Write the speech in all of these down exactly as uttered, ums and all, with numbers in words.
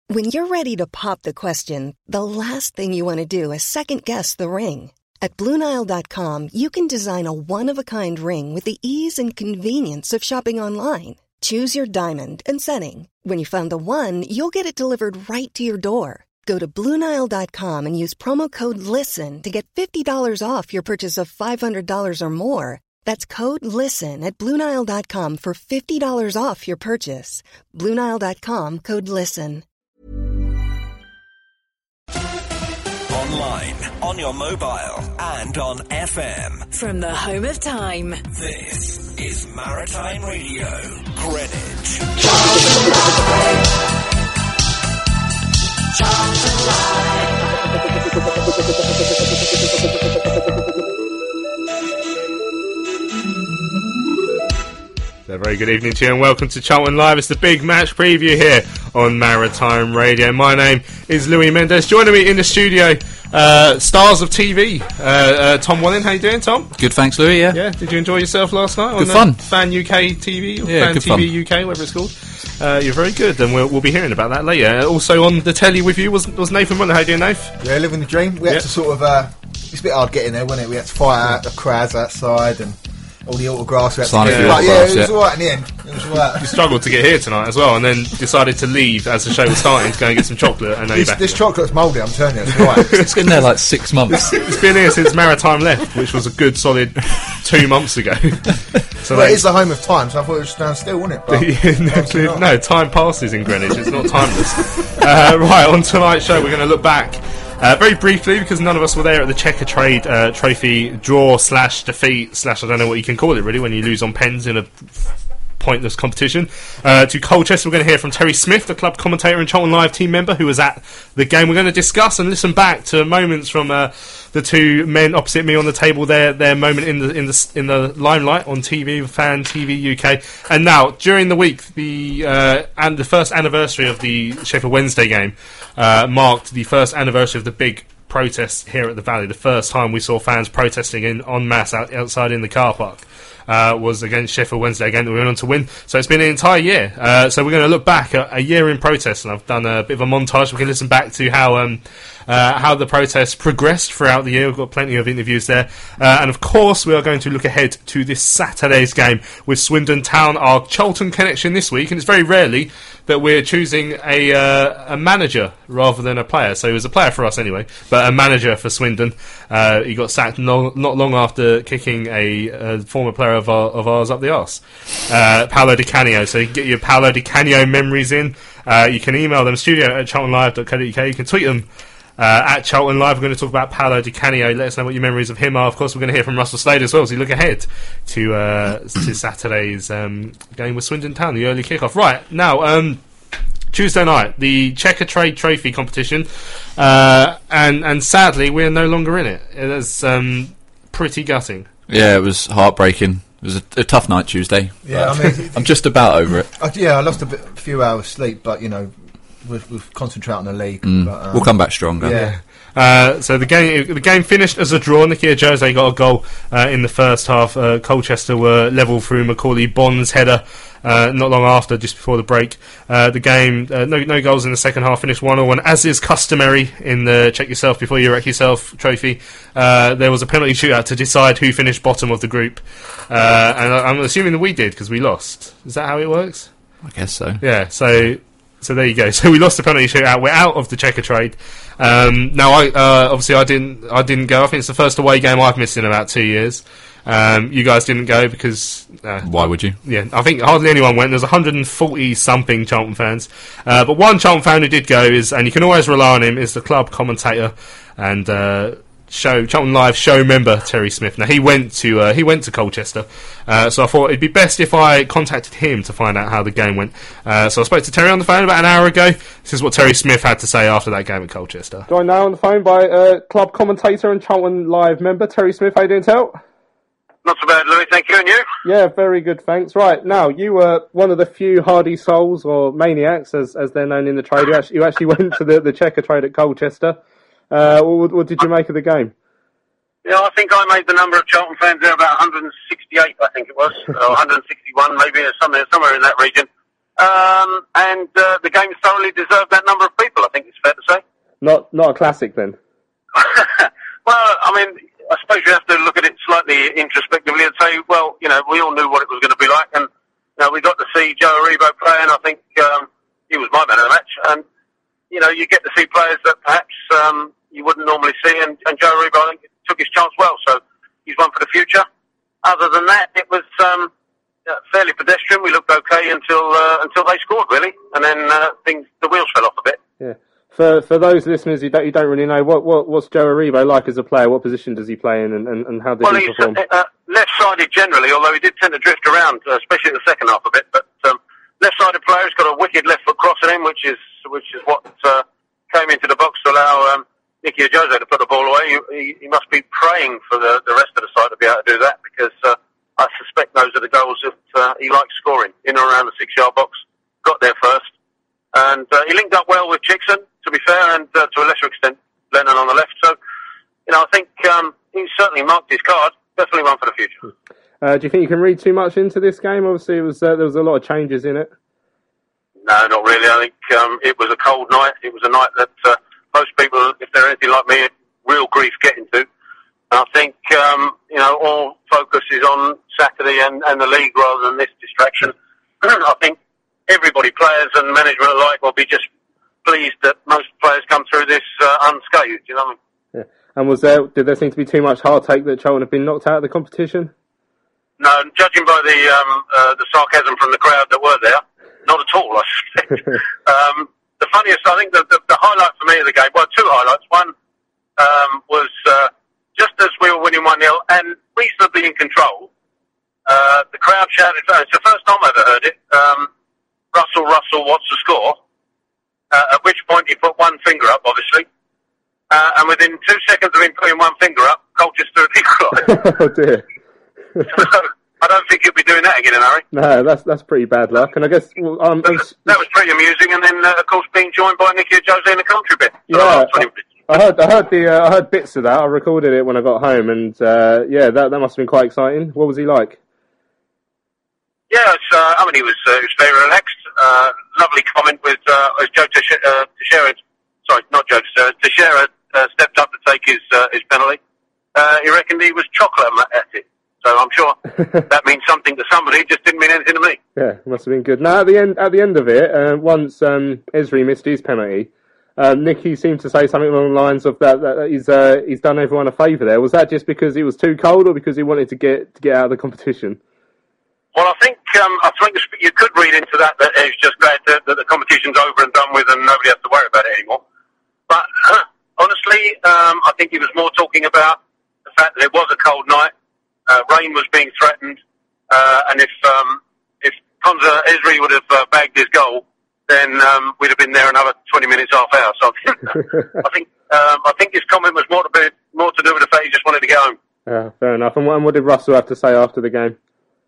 When you're ready to pop the question, the last thing you want to do is second-guess the ring. At Blue Nile dot com, you can design a one-of-a-kind ring with the ease and convenience of shopping online. Choose your diamond and setting. When you find the one, you'll get it delivered right to your door. Go to Blue Nile dot com and use promo code LISTEN to get fifty dollars off your purchase of five hundred dollars or more. That's code LISTEN at Blue Nile dot com for fifty dollars off your purchase. Blue Nile dot com, code LISTEN. Online, on your mobile, and on F M. From the home of time. This is Maritime Radio, Greenwich. A very good evening to you and welcome to Charlton Live. It's the big match preview here on Maritime Radio. My name is Louis Mendes. Joining me in the studio, uh, stars of T V, uh, uh, Tom Walling. How you doing, Tom? Good, thanks, Louis. Yeah. Yeah. Did you enjoy yourself last night? Good on fun. Fan U K T V, or yeah, Fan good T V fun. U K, whatever it's called. Uh, you're very good, and we'll, we'll be hearing about that later. Also on the telly with you was, was Nathan Muller. How you doing, Nath? Yeah, living the dream. We had Yep. to sort of. Uh, it's a bit hard getting there, wasn't it? We had to fight out the crowds outside and all the autographs. We had Sign to a get. few But yeah, autographs, it was yeah. alright in the end. It was alright. You struggled to get here tonight as well, and then decided to leave as the show was starting to go and get some chocolate. And now you're This, back this again. chocolate's mouldy, I'm telling you. It's alright. It's been there like six months. It's been here since Maritime left, which was a good solid two months ago. So Well, that- it is the home of time, so I thought it was stand still, wasn't it? But obviously no, not. no, time passes in Greenwich. It's not timeless. uh, right, on tonight's show, we're going to look back uh, very briefly because none of us were there at the Checker Trade uh, Trophy draw slash defeat slash I don't know what you can call it really when you lose on pens in a pointless competition. Uh, to Colchester, we're going to hear from Terry Smith, the club commentator and Charlton Live team member who was at the game. We're going to discuss and listen back to moments from uh, the two men opposite me on the table. Their their moment in the in the in the limelight on T V, Fan T V U K. And now during the week, the uh, and the first anniversary of the Sheffield Wednesday game uh, marked the first anniversary of the big protests here at the Valley. The first time we saw fans protesting in en masse out, outside in the car park. Uh, was against Sheffield Wednesday, a game that we went on to win. So it's been an entire year. Uh, so we're going to look back at a year in protest, and I've done a bit of a montage. We can listen back to how um, uh, how the protests progressed throughout the year. We've got plenty of interviews there. Uh, and of course, we are going to look ahead to this Saturday's game with Swindon Town, our Charlton connection this week. And it's very rarely that we're choosing a uh, a manager rather than a player. So he was a player for us anyway, but a manager for Swindon. Uh, he got sacked long, not long after kicking a, a former player of, our, of ours up the arse, uh, Paolo Di Canio. So you can get your Paolo Di Canio memories in. Uh, you can email them, studio at charlton live dot co dot uk. You can tweet them uh, at Charlton Live. We're going to talk about Paolo Di Canio. Let us know what your memories of him are. Of course, we're going to hear from Russell Slade as well as we look ahead to uh, to Saturday's um, game with Swindon Town, the early kickoff. Right, now... Um, Tuesday night, the Checker Trade Trophy competition, uh, and and sadly we're no longer in it. It was um, pretty gutting. Yeah, it was heartbreaking. It was a, a tough night Tuesday. Yeah, I mean, I'm just about over it. I, yeah, I lost a, bit, a few hours sleep, but you know, we've, we've concentrated on the league. Mm. But, um, We'll come back stronger. Yeah. Uh, so the game the game finished as a draw. Nikia Jose got a goal uh, in the first half. Uh, Colchester were level through Macaulay Bond's header uh, not long after, just before the break. Uh, the game, uh, no no goals in the second half, finished one all one. As is customary in the Check Yourself Before You Wreck Yourself trophy, uh, there was a penalty shootout to decide who finished bottom of the group. Uh, and I, I'm assuming that we did because we lost. Is that how it works? I guess so. Yeah, so so there you go. So we lost the penalty shootout. We're out of the Checker Trade. Um, now, I uh, obviously I didn't I didn't go. I think it's the first away game I've missed in about two years. Um, you guys didn't go because uh, Why would you? yeah, I think hardly anyone went. There's one hundred forty something Charlton fans, uh, but one Charlton fan who did go is, and you can always rely on him, is the club commentator and uh, show Charlton Live show member Terry Smith. Now he went to uh, he went to Colchester, uh, so I thought it'd be best if I contacted him to find out how the game went. Uh, so I spoke to Terry on the phone about an hour ago. This is what Terry Smith had to say after that game at Colchester. Joined now on the phone by uh, club commentator and Charlton Live member Terry Smith. How you doing, Tel? Not so bad, Louis, thank you, and you? Yeah, very good, thanks. Right, now, you were one of the few hardy souls, or maniacs, as as they're known in the trade. You actually, you actually went to the, the Checker Trade at Colchester. Uh, what, what did you make of the game? Yeah, I think I made the number of Charlton fans there about one hundred sixty-eight, I think it was, or one hundred sixty-one, maybe, or somewhere, somewhere in that region. Um, and uh, the game thoroughly deserved that number of people. Not not a classic then. Well, I mean, I suppose you have to look at it slightly introspectively and say, well, you know, we all knew what it was going to be like, and you know, we got to see Joe Aribo play, and I think um, he was my man of the match. And you know, you get to see players that perhaps um, you wouldn't normally see, and, and Joe Aribo, I think, took his chance well. So he's one for the future. Other than that, it was um, fairly pedestrian. We looked okay until uh, until they scored, really, and then uh, things the wheels fell off a bit. Yeah. For for those listeners who don't, you don't really know, what, what what's Joe Aribo like as a player? What position does he play in, and, and, and how did well, he he's perform? Uh, left-sided generally, although he did tend to drift around, uh, especially in the second half a bit. But um, left-sided player, he's got a wicked left foot cross in him, which is which is what uh, came into the box to allow um, Nicky Jose to put the ball away. He, he, he must be praying for the, the rest of the side to be able to do that, because uh, I suspect those are the goals that uh, he likes scoring in or around the six-yard box. Got there first. And uh, he linked up well with Chickson, to be fair, and uh, to a lesser extent, Lennon on the left. So, you know, I think um, he's certainly marked his card. Definitely one for the future. Uh, do you think you can read too much into this game? Obviously, it was uh, there was a lot of changes in it. No, not really. I think um, it was a cold night. It was a night that uh, most people, if they're anything like me, had real grief getting to. And I think, um, you know, all focus is on Saturday and, and the league rather than this distraction. I think everybody, players and management alike, will be just pleased that most players come through this uh, unscathed, you know what I mean? Yeah. And was there, did there seem to be too much heartache that Charlton have been knocked out of the competition? No, judging by the um, uh, the sarcasm from the crowd that were there, not at all, I suspect. um, the funniest, I think, the, the, the highlight for me of the game, well, two highlights. One um, was uh, just as we were winning one nil and reasonably in control, uh, the crowd shouted, it's the first time I've ever heard it, um, Russell, Russell, what's the score? Uh, at which point he put one finger up, obviously. Uh, and within two seconds of him putting one finger up, Colchester had equalised. Oh dear. So, I don't think he'll be doing that again in a hurry. No, that's that's pretty bad luck. And I guess well, um, that, was, that was pretty amusing. And then, uh, of course, being joined by Nicky Jose in the commentary bit. Yeah, I heard I heard the uh, I heard bits of that. I recorded it when I got home, and uh, yeah, that that must have been quite exciting. What was he like? Yeah, it's, uh, I mean, he was, uh, he was very relaxed. Uh, lovely comment with uh, as Joe Teixeira, uh, Teixeira, sorry, not Joe Teixeira, Teixeira uh, stepped up to take his uh, his penalty. Uh, he reckoned he was chocolate at it. So I'm sure that means something to somebody. It just didn't mean anything to me. Yeah, it must have been good. Now, at the end, at the end of it, uh, once um, Esri missed his penalty, um, Nicky seemed to say something along the lines of that, that he's uh, he's done everyone a favour there. Was that just because he was too cold, or because he wanted to get to get out of the competition? Well, I think um, I think you could read into that that he's just glad that, that the competition's over and done with, and nobody has to worry about it anymore. But uh, honestly, um, I think he was more talking about the fact that it was a cold night. Uh, rain was being threatened, uh, and if um, if Konza Esri would have uh, bagged his goal, then um, we'd have been there another twenty minutes, half hour. So I think I think, um, I think his comment was more to be, more to do with the fact he just wanted to get home. Yeah, fair enough. And what, and what did Russell have to say after the game?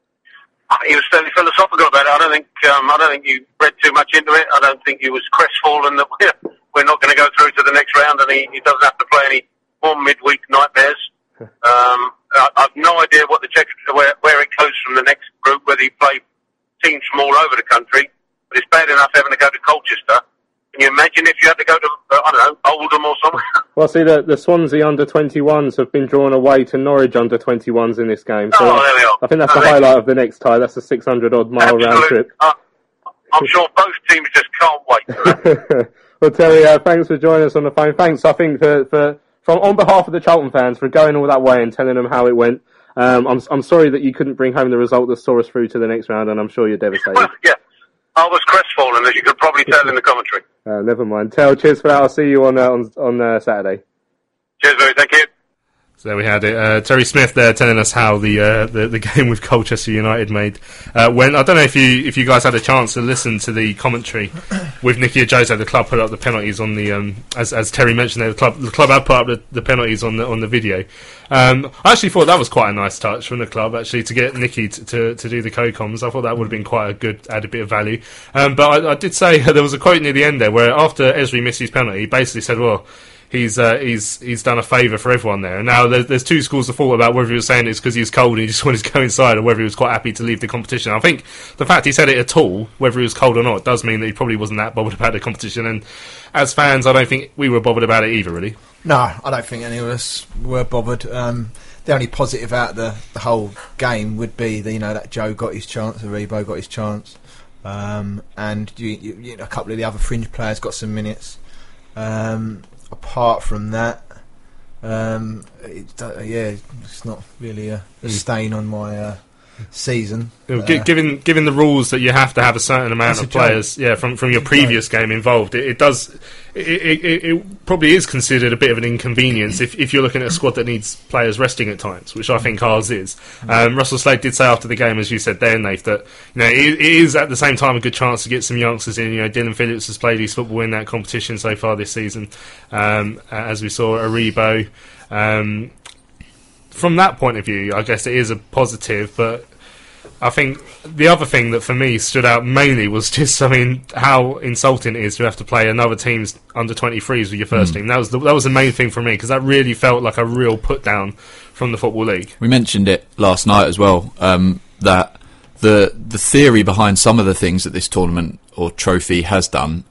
He was fairly philosophical about it. I don't think um, I don't think you read too much into it. I don't think he was crestfallen that we're, we're not going to go through to the next round, and he, he doesn't have to play any more midweek nightmares. Um, I, I've no idea what the check, where, where it goes from the next group, whether you play teams from all over the country. But it's bad enough having to go to Colchester. Can you imagine if you had to go to, uh, I don't know, Oldham or somewhere? Well, see, the, the Swansea under twenty-ones have been drawn away to Norwich under twenty-ones in this game. So oh, there we are. I think that's no, the highlight of the next tie. That's a six hundred odd mile absolute, round trip. Uh, I'm sure both teams just can't wait for that. Well, Terry, uh, thanks for joining us on the phone. Thanks, I think, for, for from on behalf of the Charlton fans for going all that way and telling them how it went. Um, I'm I'm sorry that you couldn't bring home the result that saw us through to the next round, and I'm sure you're devastated. Well, yeah, I was crestfallen, as you could probably tell in the commentary. Uh, never mind. Tell, cheers for that. I'll see you on uh, on on uh, Saturday. Cheers, Barry. Thank you. So there we had it. Uh, Terry Smith there telling us how the uh, the, the game with Colchester United made uh, went. I don't know if you if you guys had a chance to listen to the commentary with Nicky Jose. The club put up the penalties on the um, as as Terry mentioned there. The club the club had put up the, the penalties on the on the video. Um, I actually thought that was quite a nice touch from the club actually to get Nicky to, to to do the co-coms. I thought that would have been quite a good added bit of value. Um, but I, I did say there was a quote near the end there where after Esri missed his penalty, he basically said, "Well, he's uh, he's he's done a favour for everyone there. And now there's, there's two schools of thought about whether he was saying it's because he was cold and he just wanted to go inside, or whether he was quite happy to leave the competition. I think the fact he said it at all, whether he was cold or not, does mean that he probably wasn't that bothered about the competition. And as fans, I don't think we were bothered about it either, really. No, I don't think any of us were bothered. Um, the only positive out of the, the whole game would be that, you know, that Joe got his chance, Aribo got his chance, um, and you, you, you know, a couple of the other fringe players got some minutes. Um, apart from that, um, it, uh, yeah, it's not really a, a stain on my uh, season. Uh, given given the rules that you have to have a certain amount of players, yeah, from from your previous game involved, it, it does it, it, it probably is considered a bit of an inconvenience if, if you're looking at a squad that needs players resting at times, which I think ours is. Um, Russell Slade did say after the game, as you said there, Nath, that you know it, it is at the same time a good chance to get some youngsters in. You know, Dylan Phillips has played his football in that competition so far this season, um, as we saw Aribo. Um, from that point of view, I guess it is a positive, but I think the other thing that for me stood out mainly was just, I mean, how insulting it is to have to play another team's under twenty-threes with your first mm. team. That was the, that was the main thing for me, because that really felt like a real put down from the Football League. We mentioned it last night as well, um, that the the theory behind some of the things that this tournament or trophy has done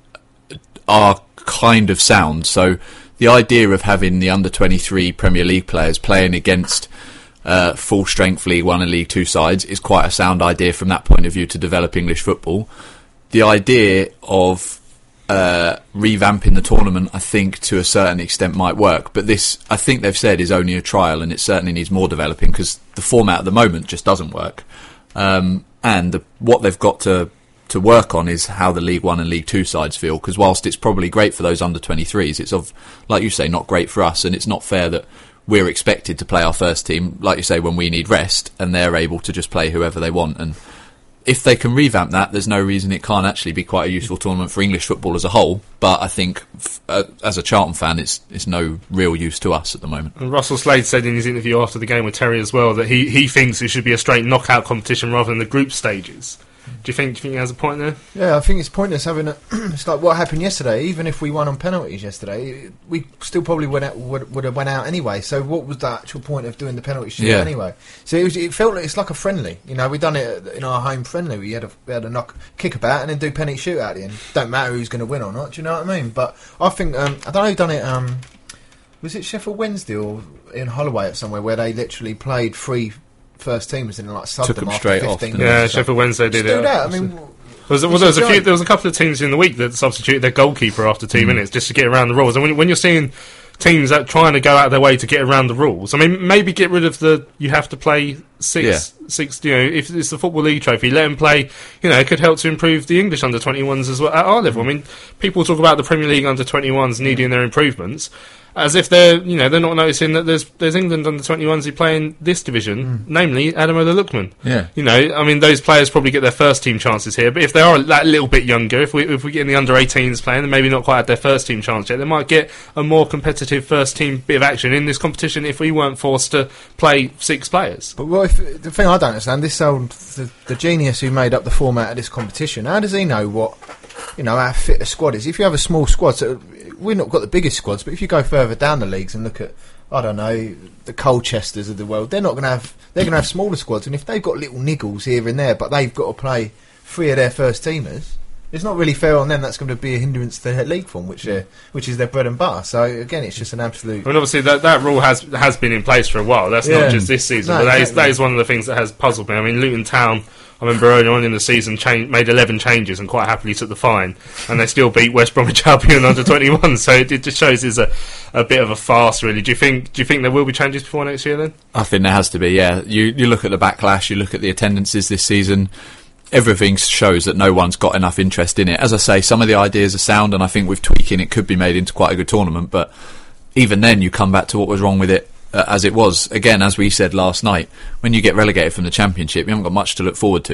are kind of sound. So the idea of having the under twenty-three Premier League players playing against Uh, full strength League One and League Two sides is quite a sound idea from that point of view to develop English football. The idea of uh, revamping the tournament, I think, to a certain extent might work, but this, I think they've said, is only a trial, and it certainly needs more developing, because the format at the moment just doesn't work. Um, and the, what they've got to to work on is how the League One and League Two sides feel, because whilst it's probably great for those under twenty-threes, it's, of, like you say, not great for us, and it's not fair that we're expected to play our first team, like you say, when we need rest, and they're able to just play whoever they want. And if they can revamp that, there's no reason it can't actually be quite a useful tournament for English football as a whole. But I think, f- uh, as a Charlton fan, it's it's no real use to us at the moment. And Russell Slade said in his interview after the game with Terry as well that he, he thinks it should be a straight knockout competition rather than the group stages. Do you think? Do you think he has a point there? Yeah, I think it's pointless having a. It's like what happened yesterday. Even if we won on penalties yesterday, we still probably would out, would, would have went out anyway. So what was the actual point of doing the penalty shoot yeah. anyway? So it, was, it felt like it's like a friendly. You know, we done it in our home friendly. We had a we had a knock kick about and then do penalty shoot at the end. Don't matter who's going to win or not. Do you know what I mean? But I think um, I don't know who done it. Um, was it Sheffield Wednesday or in Holloway at somewhere where they literally played three first teamers and like subbed Took them them after straight fifteen off. Yeah, Sheffield Wednesday did Just it. do that. I mean. Was, well, there was a few. There was a couple of teams in the week that substituted their goalkeeper after two mm. minutes just to get around the rules. And when, when you're seeing teams that trying to go out of their way to get around the rules, I mean, maybe get rid of the you have to play six, yeah. six. You know, if it's the Football League trophy, let them play. You know, it could help to improve the English under twenty-ones as well at our level. I mean, people talk about the Premier League under twenty-ones needing their improvements, as if they're, you know, they're not noticing that there's there's England under twenty-ones who play in this division, mm. namely Ademola Lookman. Yeah, you know, I mean, those players probably get their first team chances here, but if they are that little bit younger, if we if we get in the under eighteens playing, then maybe not quite at their first team chance yet, they might get a more competitive first team bit of action in this competition if we weren't forced to play six players. But what if, the thing I don't understand, this old the, the genius who made up the format of this competition, how does he know what? You know, how fit a squad is. If you have a small squad, so we've not got the biggest squads, but if you go further down the leagues and look at, I don't know, the Colchesters of the world, they're not going to have, they're going to have smaller squads, and if they've got little niggles here and there, but they've got to play three of their first teamers, it's not really fair on them. That's going to be a hindrance to their league form, which uh, which is their bread and butter. So again, it's just an absolute. I mean, obviously that that rule has has been in place for a while. That's yeah. not just this season, no, but that, exactly. is, that is one of the things that has puzzled me. I mean, Luton Town, I remember early on in the season, change, made eleven changes and quite happily took the fine, and they still beat West Bromwich Albion under twenty-one. So it, it just shows it's a, a bit of a farce, really. Do you think? Do you think there will be changes before next year? Then I think there has to be. Yeah, you you look at the backlash, you look at the attendances this season. Everything shows that no one's got enough interest in it. As I say, some of the ideas are sound, and I think with tweaking it could be made into quite a good tournament. But even then, you come back to what was wrong with it uh, as it was. Again, as we said last night, when you get relegated from the Championship, you haven't got much to look forward to.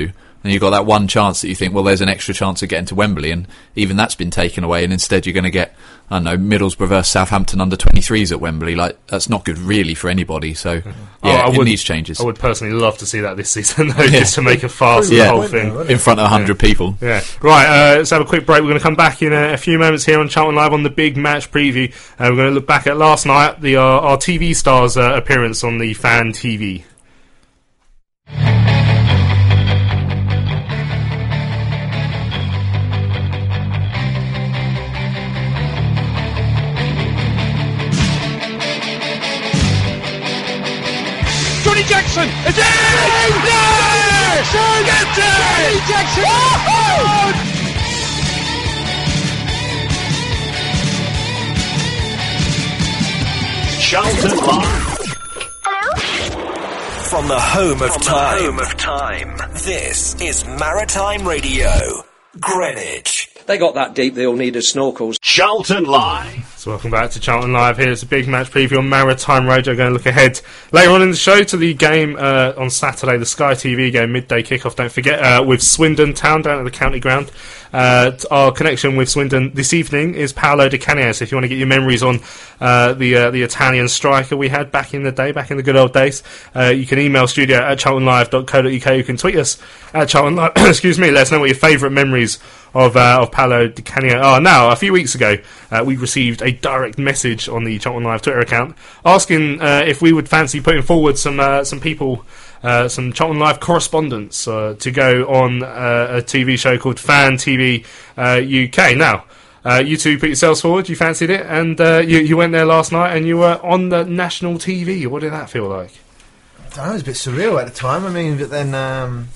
and you've got that one chance that you think, well, there's an extra chance of getting to Wembley, and even that's been taken away, and instead you're going to get, I don't know, Middlesbrough versus Southampton under twenty-threes at Wembley. Like, that's not good really for anybody. So yeah, oh, I it would, needs changes. I would personally love to see that this season, though, Yeah. just to make a farce of Yeah. the whole thing. In front of one hundred Yeah. people. Yeah. Right, uh, let's have a quick break. We're going to come back in a, a few moments here on Charlton Live on the big match preview. Uh, we're going to look back at last night, the uh, our T V stars uh, appearance on the Fan T V. Johnny Jackson! It's in! Jackson! Get it! Johnny Jackson! Oh! Charlton Live. From the home of time. Home of time. This is Maritime Radio, Greenwich. They got that deep, they all needed snorkels. Charlton Live. So welcome back to Charlton Live. Here's a big match preview on Maritime Radio. Going to look ahead later on in the show to the game uh, on Saturday, the Sky T V game, midday kickoff. Don't forget, uh, with Swindon Town down at the County Ground. Uh, our connection with Swindon this evening is Paolo Di Canio. So if you want to get your memories on uh, the uh, the Italian striker we had back in the day, back in the good old days, uh, you can email studio at charlton live dot co dot uk. You can tweet us at Charlton Live. Excuse me. Let us know what your favourite memories of uh, of Paolo Di Canio are. Now, a few weeks ago, uh, we received a direct message on the Charlton Live Twitter account asking uh, if we would fancy putting forward some uh, some people. Uh, some Charlton Live correspondents uh, to go on uh, a T V show called Fan T V uh, U K. Now, uh, you two put yourselves forward, you fancied it, and uh, you, you went there last night and you were on the national T V. What did that feel like? I don't know, it was a bit surreal at the time. I mean, but then um,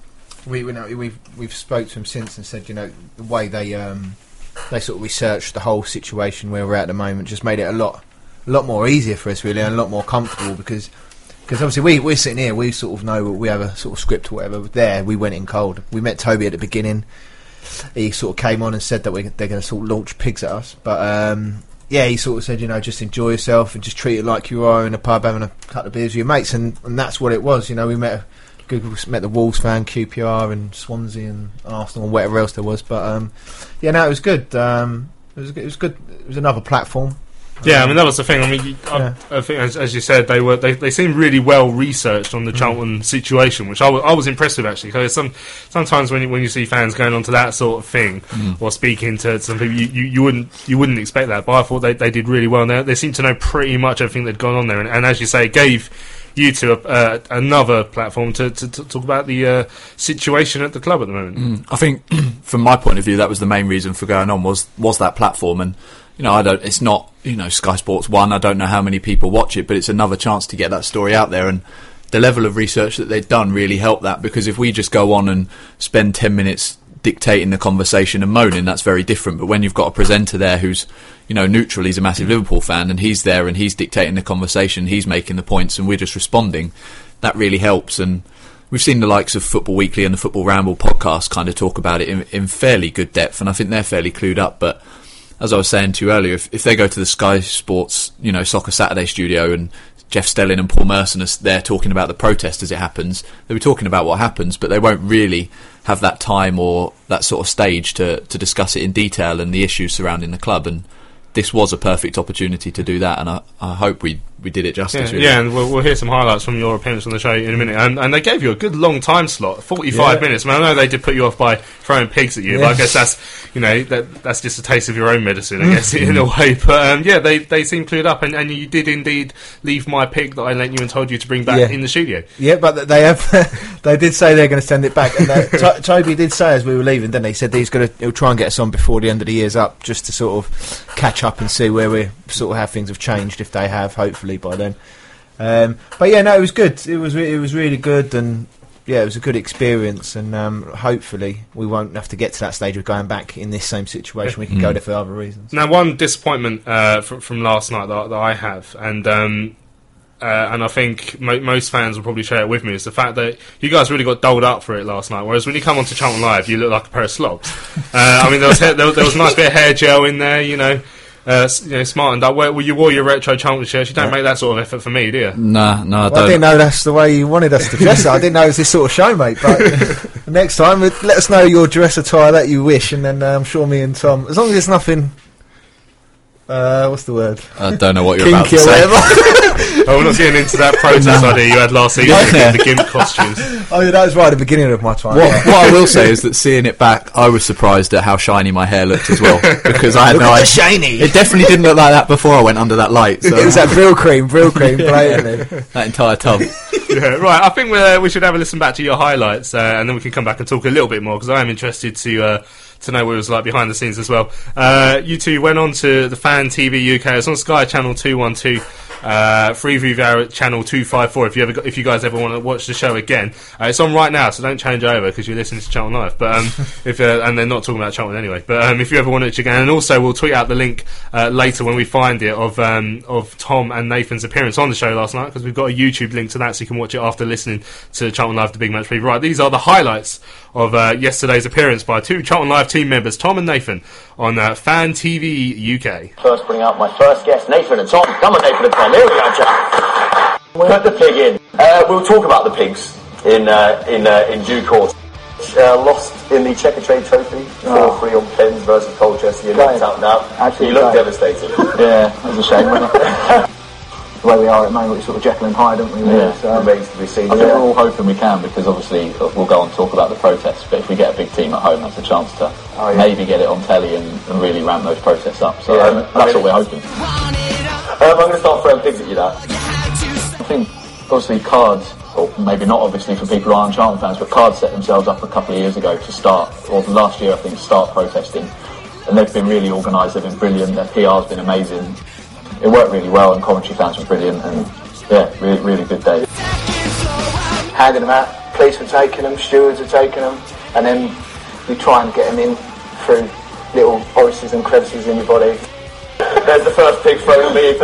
we, we know, we've we've spoke to him since and said, you know, the way they um, they sort of researched the whole situation where we're at the moment just made it a lot a lot more easier for us, really, and a lot more comfortable because. Because obviously we, we're sitting here, we sort of know, we have a sort of script or whatever. There, we went in cold. We met Toby at the beginning. He sort of came on and said that we, they're going to sort of launch pigs at us. But, um, yeah, he sort of said, you know, just enjoy yourself and just treat it like you are in a pub having a couple of beers with your mates. And, and that's what it was. You know, we met Google met the Wolves fan, Q P R and Swansea and Arsenal and whatever else there was. But, um, yeah, no, it was good. Um, it was, it was good. It was another platform. Yeah, I mean that was the thing. I mean, you, Yeah. I, I think as, as you said, they were they, they seemed really well researched on the Charlton situation, which I, w- I was impressed with actually. Because some sometimes when you, when you see fans going on to that sort of thing or speaking to some people, you, you, you wouldn't you wouldn't expect that. But I thought they, they did really well. And they, they seemed to know pretty much everything that'd gone on there. And, and as you say, it gave you two a, uh, another platform to, to, to talk about the uh, situation at the club at the moment. Mm. I think, from my point of view, that was the main reason for going on was was that platform. And you know, I don't. It's not, you know, Sky Sports One. I don't know how many people watch it, but it's another chance to get that story out there. And the level of research that they've done really helped that, because if we just go on and spend ten minutes dictating the conversation and moaning, that's very different. But when you've got a presenter there who's, you know, neutral, he's a massive Liverpool fan, and he's there and he's dictating the conversation, he's making the points, and we're just responding, that really helps. And we've seen the likes of Football Weekly and the Football Ramble podcast kind of talk about it in, in fairly good depth, and I think they're fairly clued up. But as I was saying to you earlier, if, if they go to the Sky Sports, you know, Soccer Saturday studio and Jeff Stelling and Paul Merson are there talking about the protest as it happens, they'll be talking about what happens, but they won't really have that time or that sort of stage to, to discuss it in detail and the issues surrounding the club. And this was a perfect opportunity to do that, and I, I hope we we did it justice. Yeah, really. yeah, and we'll, we'll hear some highlights from your appearance on the show in a minute. And, and they gave you a good long time slot, forty-five Yeah. minutes. I mean, I know they did put you off by throwing pigs at you, Yeah. but I guess that's, you know, that that's just a taste of your own medicine, I guess, in a way. But um, yeah, they they seem cleared up, and, and you did indeed leave my pig that I lent you and told you to bring back Yeah. in the studio. Yeah, but they have. They did say they're going to send it back, and they, to- Toby did say as we were leaving, didn't he? He said that he's going to. He'll try and get us on before the end of the year's up, just to sort of catch up and see where we sort of how things have changed, if they have. Hopefully by then. Um, but yeah, no, it was good. It was re- it was really good, and yeah, it was a good experience. And um, hopefully we won't have to get to that stage of going back in this same situation. We can go there for other reasons. Now, one disappointment uh, from, from last night that, that I have, and um, uh, and I think mo- most fans will probably share it with me, is the fact that you guys really got doled up for it last night. Whereas when you come onto Charlton Live, you look like a pair of slobs. uh, I mean, there was, hair, there was there was a nice bit of hair gel in there, you know. Uh, you know, smartened up. Well, you wore your retro Charlton shirt. You don't Yeah. make that sort of effort for me, do you? Nah, no, I Well, don't. I didn't know that's the way you wanted us to dress. I didn't know it was this sort of show, mate. But Next time, let us know your dress attire that you wish, and then uh, I'm sure me and Tom, as long as it's nothing. Uh, what's the word? I don't know what you're Kinky about to say. Oh, we're not getting into that protest idea you had last season Yeah. with the GIMP costumes. Oh, yeah, that was right at the beginning of my time. What, yeah. what I will say is that seeing it back, I was surprised at how shiny my hair looked as well, because I had Look no at the idea. shiny. It definitely didn't look like that before I went under that light. So It was that Brill cream, Brill cream, blatantly. that entire tub. Yeah, right, I think we're, we should have a listen back to your highlights, uh, and then we can come back and talk a little bit more, because I am interested to uh, to know what it was like behind the scenes as well. Uh, you two went on to the Fan T V U K. It's on Sky Channel two one two. Uh, Freeview at channel two five four if you ever got, if you guys ever want to watch the show again. Uh, it's on right now, so don't change over because you're listening to Charlton Live. But um, if uh, and they're not talking about Charlton anyway. But um, if you ever want to watch again, and also we'll tweet out the link uh, later when we find it of um, of Tom and Nathan's appearance on the show last night, because we've got a YouTube link to that, so you can watch it after listening to Charlton Live, the Big Match Preview. Right, these are the highlights of uh, yesterday's appearance by two Charlton Live team members, Tom and Nathan, on uh, Fan T V U K. First, bring out my first guest, Nathan and Tom. Come on, Nathan and Tom. Here we go, Jack. We'll put the pig in. Uh, we'll talk about the pigs in uh, in uh, in due course. Uh, lost in the Checkatrade Trophy, four three on Pens versus Colchester. You're knocked out now. Actually, you look devastated. Yeah, it was a shame, wasn't it? The way we are at the moment, we're sort of Jekyll and Hyde, don't we? Yeah, so, remains to be seen. I think yeah. we're all hoping we can, because obviously we'll go and talk about the protests, but if we get a big team at home, that's a chance to oh, yeah. maybe get it on telly and, and really ramp those protests up. So Yeah, um, I that's mean, what we're hoping. Um, I'm going to start throwing pigs at you now. I think, obviously, Cards, or maybe not obviously for people who aren't Charlton fans, but Cards set themselves up a couple of years ago to start, or last year I think, to start protesting. And they've been really organised, they've been brilliant, their P R's been amazing. It worked really well, and Coventry fans were brilliant, and yeah, really, really good day. Handing them out, police were taking them, stewards were taking them, and then you try and get them in through little orifices and crevices in your body. There's the first pig thrown at me.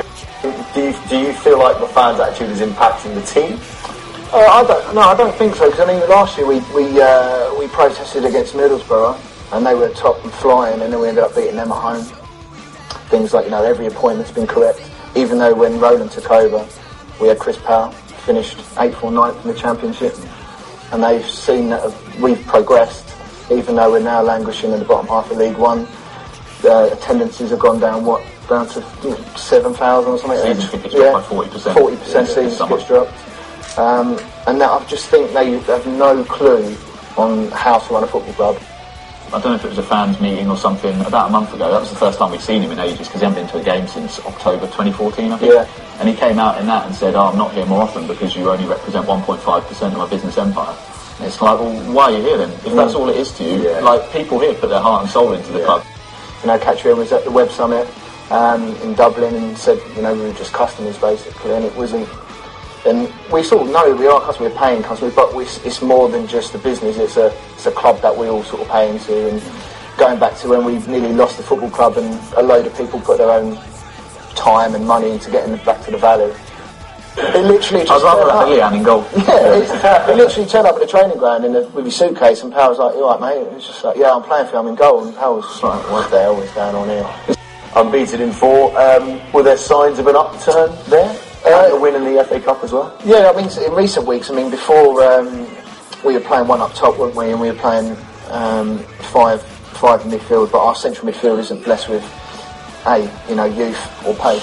Do you, do you feel like the fans' attitude is impacting the team? Uh, I don't, no, I don't think so, because I mean, last year we we uh, we protested against Middlesbrough, and they were top and flying, and then we ended up beating them at home. Things like, you know, every appointment's been correct, even though when Roland took over, we had Chris Powell, finished eighth or ninth in the Championship, and they've seen that we've progressed, even though we're now languishing in the bottom half of League One. Uh, attendances have gone down, what, down to you know, seven thousand or something? Season tickets dropped by forty percent. forty percent season tickets dropped. Um, and that I just think they have no clue on how to run a football club. I don't know if it was a fans meeting or something about a month ago. That was the first time we'd seen him in ages, because he hadn't been to a game since October twenty fourteen, I think. Yeah. And he came out in that and said, oh, I'm not here more often because you only represent one point five percent of my business empire. And it's like, well, why are you here then? If that's all it is to you, Yeah. like, people here put their heart and soul into the Yeah. club. You know, Catriona was at the Web Summit um, in Dublin and said, you know, we were just customers basically, and it wasn't. And we sort of know we are customers, we're paying customers, but we, it's more than just a business. It's a it's a club that we all sort of pay into. And going back to when we nearly lost the football club, and a load of people put their own time and money into getting back to the valley. It literally just I'd rather turned have up. Leanne in goal. Yeah, it's, it literally turned up at the training ground in the, with his suitcase, and Powell's like, you all right, mate? It's just like, yeah, I'm playing for you, I'm in goal. And Powell's just like, what the hell is going on here? Unbeaten in four. Um, were there signs of an upturn there? Uh, a win in the F A Cup as well? Yeah, I mean, in recent weeks, I mean, before um, we were playing one up top, weren't we? And we were playing um, five five in midfield, but our central midfield isn't blessed with, A, you know, youth or pace.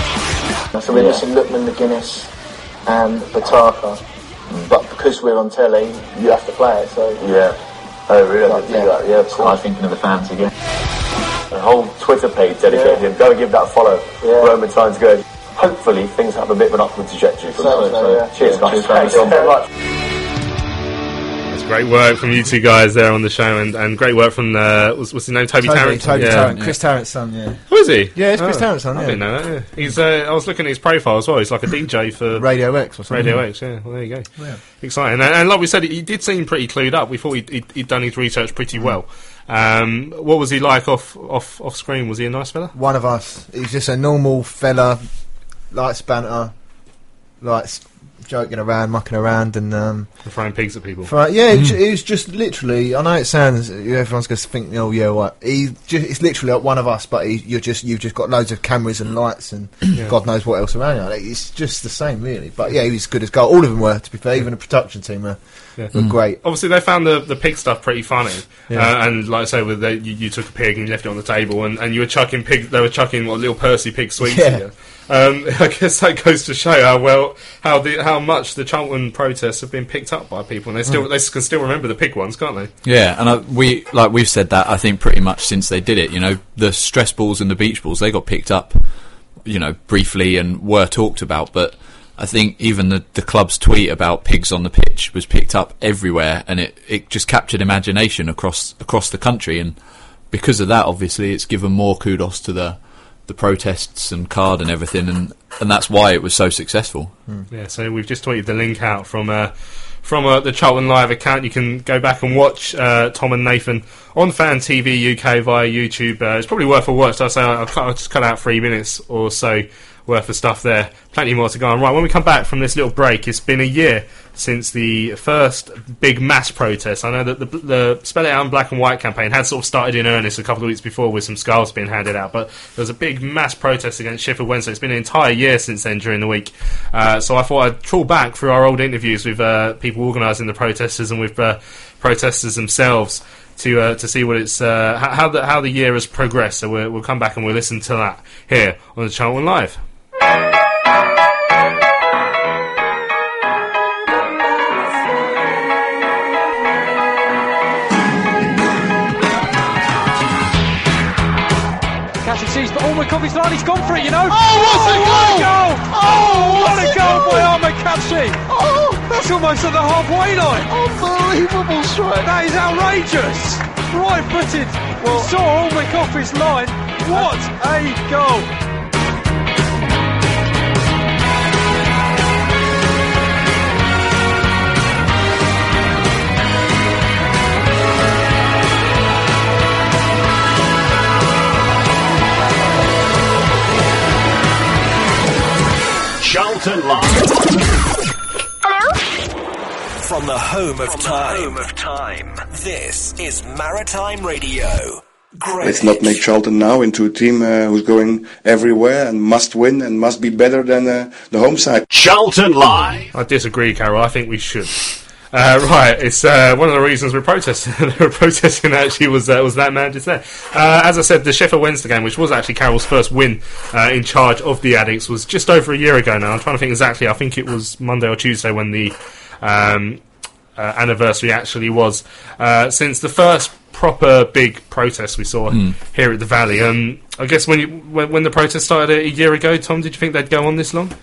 So we're Yeah. missing Lookman, McGuinness, and Bataka. Mm. But because we're on telly, you have to play it, so... Yeah. Oh, really? I didn't yeah. think that. Yeah, of course. I'm thinking of the fans again. A whole Twitter page dedicated Yeah. him. Go and give that a follow. Yeah. Roman Times good. Hopefully things have a bit of an upward trajectory from So, that. so, yeah. Cheers, guys. Cheers, Thanks guys. very much. That's great work from you two guys there on the show, and, and great work from uh, what's, what's his name, Toby, Toby, Tarrant. Toby yeah. Tarrant, Chris Tarrant's son, yeah. Who is he? Yeah, it's Chris Oh, Tarrant's son, I yeah. didn't know that. Yeah. He's. Uh, I was looking at his profile as well. He's like a D J for Radio X or something. Radio X. Yeah, well, there you go. Yeah. Exciting, and, and like we said, he did seem pretty clued up. We thought he'd, he'd, he'd done his research pretty well. Um, what was he like off off off screen? Was he a nice fella? One of us. He's just a normal fella, likes banter, likes joking around, mucking around, and um, throwing pigs at people. For, yeah, it, it was just literally. I know it sounds everyone's going to think, oh yeah, what? He just, it's literally like one of us, but he, you're just you've just got loads of cameras and lights and yeah. God knows what else around you. Like, it's just the same, really. But yeah, he was good as gold. All of them were, to be fair. Even the production team were, yeah. were mm. great. Obviously, they found the the pig stuff pretty funny, yeah. uh, and like I say, with the, you, you took a pig and you left it on the table, and, and you were chucking pig. They were chucking what little Percy pig sweets. Yeah. Together. Um, I guess that goes to show how well, how the how much the Cheltenham protests have been picked up by people, and they still mm. they can still remember the pig ones, can't they? Yeah, and I, we like we've said that I think pretty much since they did it. You know, the stress balls and the beach balls, they got picked up, you know, briefly and were talked about, but I think even the the club's tweet about pigs on the pitch was picked up everywhere, and it, it just captured imagination across across the country, and because of that, obviously, it's given more kudos to the. the protests and card and everything, and, and that's why it was so successful. Mm. Yeah, so we've just tweeted the link out from uh, from uh, the Charlton Live account. You can go back and watch uh, Tom and Nathan on Fan T V U K via YouTube. Uh, it's probably worth a watch. I'll say I'll, I'll just cut out three minutes or so worth of stuff there. Plenty more to go on. Right, when we come back from this little break, it's been a year since the first big mass protest. I know that the, the Spell It Out in Black and White campaign had sort of started in earnest a couple of weeks before with some scarves being handed out, but there was a big mass protest against Sheffield Wednesday. It's been an entire year since then during the week. Uh, so I thought I'd trawl back through our old interviews with uh, people organising the protesters and with uh, protesters themselves to uh, to see what it's uh, how the how the year has progressed. So we'll, we'll come back and we'll listen to that here on the Charlton Live. Sees, but Ormond Coffey's line, he's gone for it, you know. Oh, what a oh, goal! What a goal! Oh, what a goal by Ahmed Kapsi! Oh, that's almost at the halfway line. Unbelievable strike! That is outrageous. Right-footed. Well, we saw Ormond Coffey's line. What a goal! Charlton Live. Hello? From the home of From time. The home of time. This is Maritime Radio. Greenwich. Let's not make Charlton now into a team uh, who's going everywhere and must win and must be better than uh, the home side. Charlton Live. I disagree, Carol. I think we should. Uh, right, it's uh, one of the reasons we're protesting. We're protesting actually was uh, was that man just there. Uh, as I said, the Sheffield Wednesday game, which was actually Carol's first win uh, in charge of the Addicts, was just over a year ago now. I'm trying to think exactly. I think it was Monday or Tuesday when the um, uh, anniversary actually was. Uh, since the first proper big protest we saw mm. here at the Valley. Um, I guess when, you, when when the protest started a year ago, Tom, did you think they'd go on this long?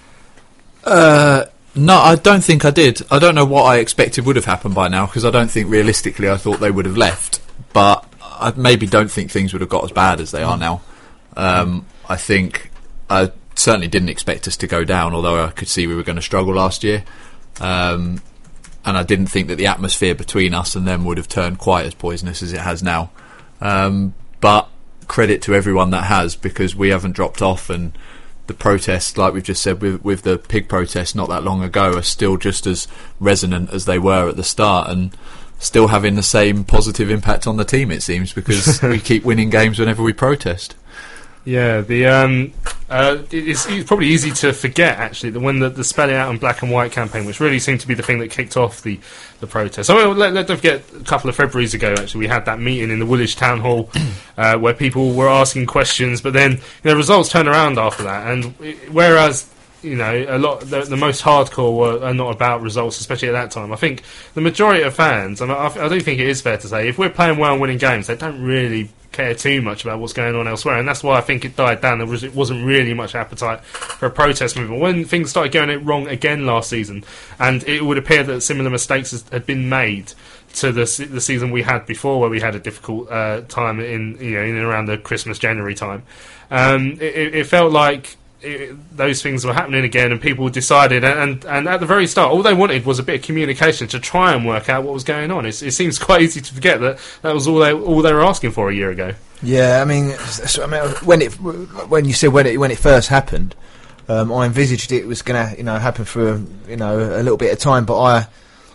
Uh. No, I don't think I did. I don't know what I expected would have happened by now, because I don't think realistically I thought they would have left. But I maybe don't think things would have got as bad as they are now. Um, I think I certainly didn't expect us to go down, although I could see we were going to struggle last year. Um, and I didn't think that the atmosphere between us and them would have turned quite as poisonous as it has now. Um, but credit to everyone that has, because we haven't dropped off, and the protests, like we've just said with, with the pig protest not that long ago, are still just as resonant as they were at the start, and still having the same positive impact on the team, it seems, because we keep winning games whenever we protest. Yeah, the um, uh, it's, it's probably easy to forget actually that when the, the Spell It Out in Black and White campaign, which really seemed to be the thing that kicked off the the protest. So well, let, let don't forget, a couple of Februaries ago, actually, we had that meeting in the Woolwich Town Hall uh, where people were asking questions, but then you know, results turned around after that, and whereas you know a lot the, the most hardcore were are not about results, especially at that time. I think the majority of fans, and I, I do think it is fair to say, if we're playing well and winning games, they don't really care too much about what's going on elsewhere, and that's why I think it died down. There was, it wasn't really much appetite for a protest movement when things started going wrong again last season, and it would appear that similar mistakes has, had been made to the the season we had before, where we had a difficult uh, time in you know in and around the Christmas January time. Um, it, it felt like It, those things were happening again, and people decided, and, and and at the very start, all they wanted was a bit of communication to try and work out what was going on. It's, it seems quite easy to forget that that was all they all they were asking for a year ago. Yeah, I mean, I mean when it when you said when it when it first happened, Um, I envisaged it was going to, you know, happen for you know a little bit of time, but I,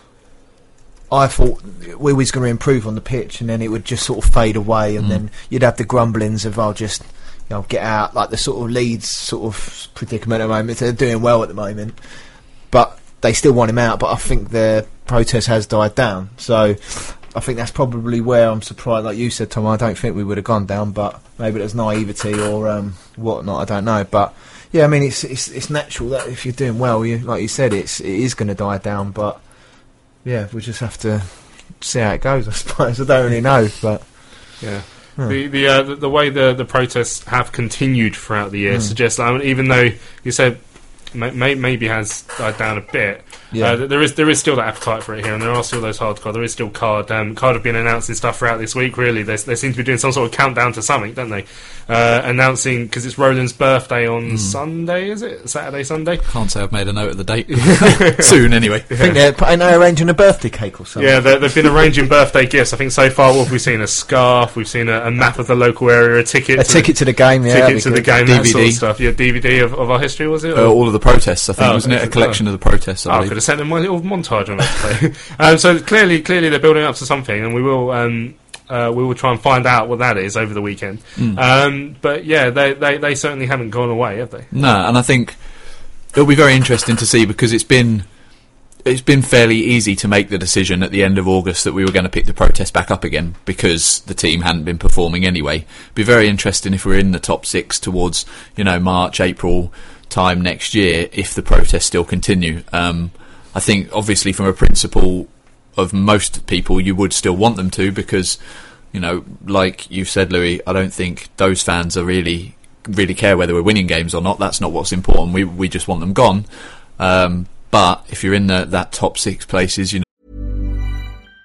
I thought we was going to improve on the pitch, and then it would just sort of fade away, and mm. then you'd have the grumblings of I'll just, you know, get out, like the sort of Leeds sort of predicament at the moment. They're doing well at the moment, but they still want him out. But I think their protest has died down, so I think that's probably where I'm surprised. Like you said, Tom, I don't think we would have gone down, but maybe there's naivety or um, whatnot. I don't know, but. Yeah, I mean it's it's it's natural that if you're doing well, you like you said, it's it is going to die down. But yeah, we'll just have to see how it goes. I suppose I don't really know, but yeah, hmm. the the, uh, the the way the the protests have continued throughout the year hmm. suggests that, I mean, even though you said may, may, maybe has died down a bit, yeah. uh, there is there is still that appetite for it here, and there are still those hard cards. There is still card um, card have been announcing stuff throughout this week. Really, they they seem to be doing some sort of countdown to something, don't they? Uh, announcing, because it's Roland's birthday on mm. Sunday, is it? Saturday, Sunday? Can't say I've made a note of the date. Soon, anyway. I think they're, are they arranging a birthday cake or something? Yeah, they've been arranging birthday gifts. I think so far what have we seen? A scarf, we've seen a, a map of the local area, a ticket. A to ticket the, to the game, yeah. Ticket to the game, D V D. That sort of stuff. Yeah, D V D of, of our history, was it? Uh, all of the protests, I think, oh, wasn't it? A collection oh. of the protests, I oh, I could have sent them my little montage on it. um, so clearly, clearly they're building up to something, and we will... Um, Uh, we will try and find out what that is over the weekend. Mm. Um, but yeah, they, they, they certainly haven't gone away, have they? No, and I think it'll be very interesting to see, because it's been it's been fairly easy to make the decision at the end of August that we were going to pick the protest back up again, because the team hadn't been performing anyway. It'd be very interesting if we're in the top six towards, you know, March, April time next year, if the protests still continue. Um, I think, obviously, from a principle of most people, you would still want them to, because, you know, like you said, Louis, I don't think those fans are really really care whether we're winning games or not. That's not what's important. We we just want them gone. Um, but if you're in the, that top six places, you know.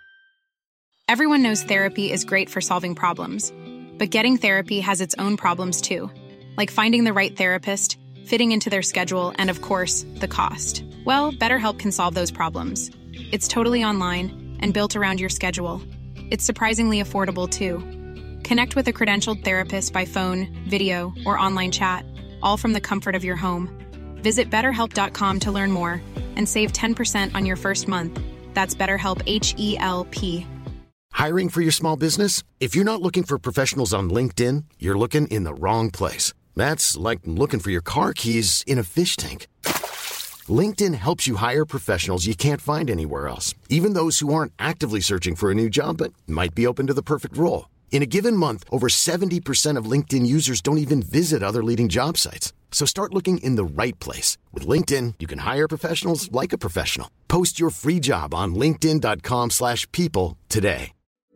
Everyone knows therapy is great for solving problems, but getting therapy has its own problems too, like finding the right therapist, fitting into their schedule, and of course, the cost. Well, BetterHelp can solve those problems. It's totally online and built around your schedule. It's surprisingly affordable, too. Connect with a credentialed therapist by phone, video, or online chat, all from the comfort of your home. Visit better help dot com to learn more and save ten percent on your first month. That's BetterHelp, H E L P. Hiring for your small business? If you're not looking for professionals on LinkedIn, you're looking in the wrong place. That's like looking for your car keys in a fish tank. LinkedIn helps you hire professionals you can't find anywhere else, even those who aren't actively searching for a new job but might be open to the perfect role. In a given month, over seventy percent of LinkedIn users don't even visit other leading job sites. So start looking in the right place. With LinkedIn, you can hire professionals like a professional. Post your free job on linkedin dot com slash people today.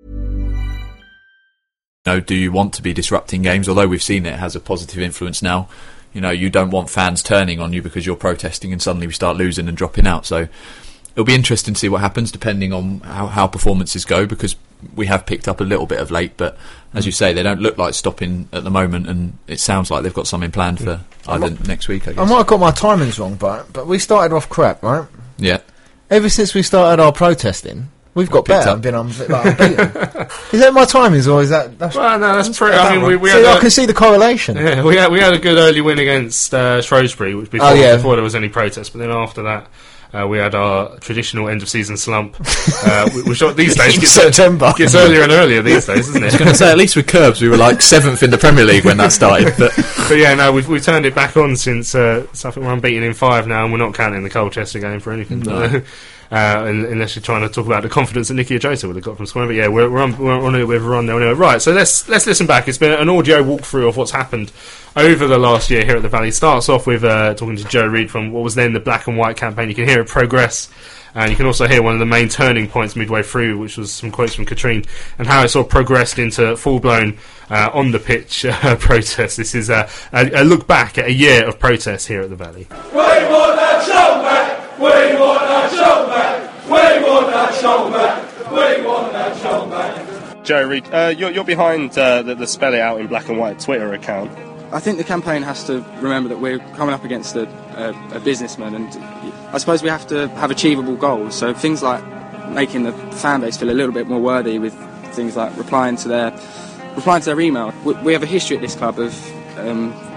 You know, do you want to be disrupting games? Although we've seen it has a positive influence now. You know, you don't want fans turning on you because you're protesting and suddenly we start losing and dropping out. So it'll be interesting to see what happens depending on how, how performances go, because we have picked up a little bit of late, but as you say, they don't look like stopping at the moment, and it sounds like they've got something planned for either not, next week, I guess. I might have got my timings wrong, but, but we started off crap, right? Yeah. Ever since we started our protesting, we've got better and been un- like, unbeaten. Is that my timings, or is that... That's, well, no, that's pretty... I mean, we, we see, had I can see the correlation. Yeah, we had, we had a good early win against uh, Shrewsbury which before, oh, yeah. before there was any protest, but then after that... Uh, we had our traditional end-of-season slump, uh, which these days gets, September. gets earlier and earlier these days, isn't it? I was going to say, at least with Curbs, we were like seventh in the Premier League when that started. But, but yeah, no, we've, we've turned it back on since uh, so I think we're unbeaten in five now, and we're not counting the Colchester game for anything. No. Uh, unless you're trying to talk about the confidence that Nicky Ojota would have got from scoring. But yeah, we're, we're, on, we're on it with a run there. Right, so let's let's listen back. It's been an audio walkthrough of what's happened over the last year here at the Valley. Starts off with uh, talking to Joe Reid from what was then the Black and White campaign. You can hear it progress, and you can also hear one of the main turning points midway through, which was some quotes from Katrine, and how it sort of progressed into full-blown uh, on-the-pitch uh, protest. This is uh, a, a look back at a year of protests here at the Valley. We want our show back! We want our show back! We want our show back! We want our show back! Joe Reid, uh, you're, you're behind uh, the, the Spell It Out in Black and White Twitter account. I think the campaign has to remember that we're coming up against a, a, a businessman, and I suppose we have to have achievable goals. So things like making the fan base feel a little bit more worthy with things like replying to their replying to their email. We, we have a history at this club of um,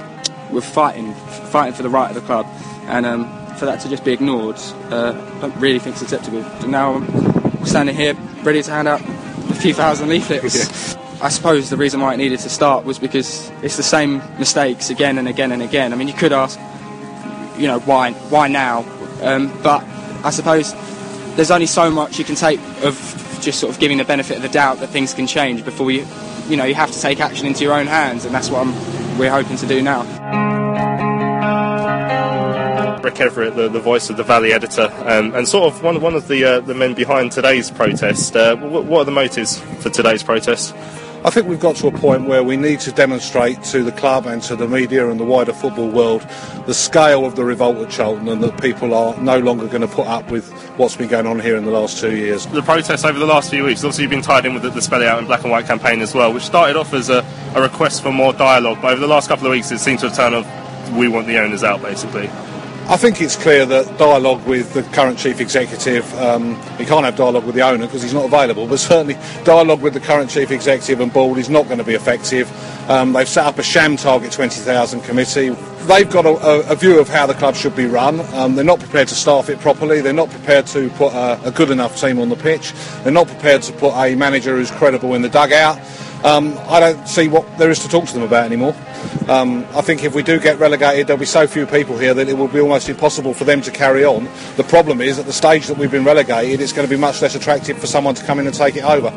we're fighting, fighting for the right of the club, and um, for that to just be ignored, uh, I don't really think it's acceptable. And now I'm standing here, ready to hand out a few thousand leaflets. Yeah. I suppose the reason why it needed to start was because it's the same mistakes again and again and again. I mean, you could ask, you know, why, why now? Um, but I suppose there's only so much you can take of just sort of giving the benefit of the doubt that things can change before you, you know, you have to take action into your own hands, and that's what I'm, we're hoping to do now. Rick Everett, the, the voice of the Valley editor, um, and sort of one one of the uh, the men behind today's protest. Uh, what, what are the motives for today's protest? I think we've got to a point where we need to demonstrate to the club and to the media and the wider football world the scale of the revolt at Charlton, and that people are no longer going to put up with what's been going on here in the last two years. The protests over the last few weeks, obviously you've been tied in with the, the Spell It Out in Black and White campaign as well, which started off as a, a request for more dialogue, but over the last couple of weeks it seems to have turned off, we want the owners out, basically. I think it's clear that dialogue with the current chief executive, um, he can't have dialogue with the owner because he's not available, but certainly dialogue with the current chief executive and board is not going to be effective. Um, they've set up a sham target twenty thousand committee. They've got a, a view of how the club should be run. Um, they're not prepared to staff it properly. They're not prepared to put a, a good enough team on the pitch. They're not prepared to put a manager who's credible in the dugout. Um, I don't see what there is to talk to them about anymore. Um, I think if we do get relegated, there'll be so few people here that it will be almost impossible for them to carry on. The problem is, at the stage that we've been relegated, it's going to be much less attractive for someone to come in and take it over.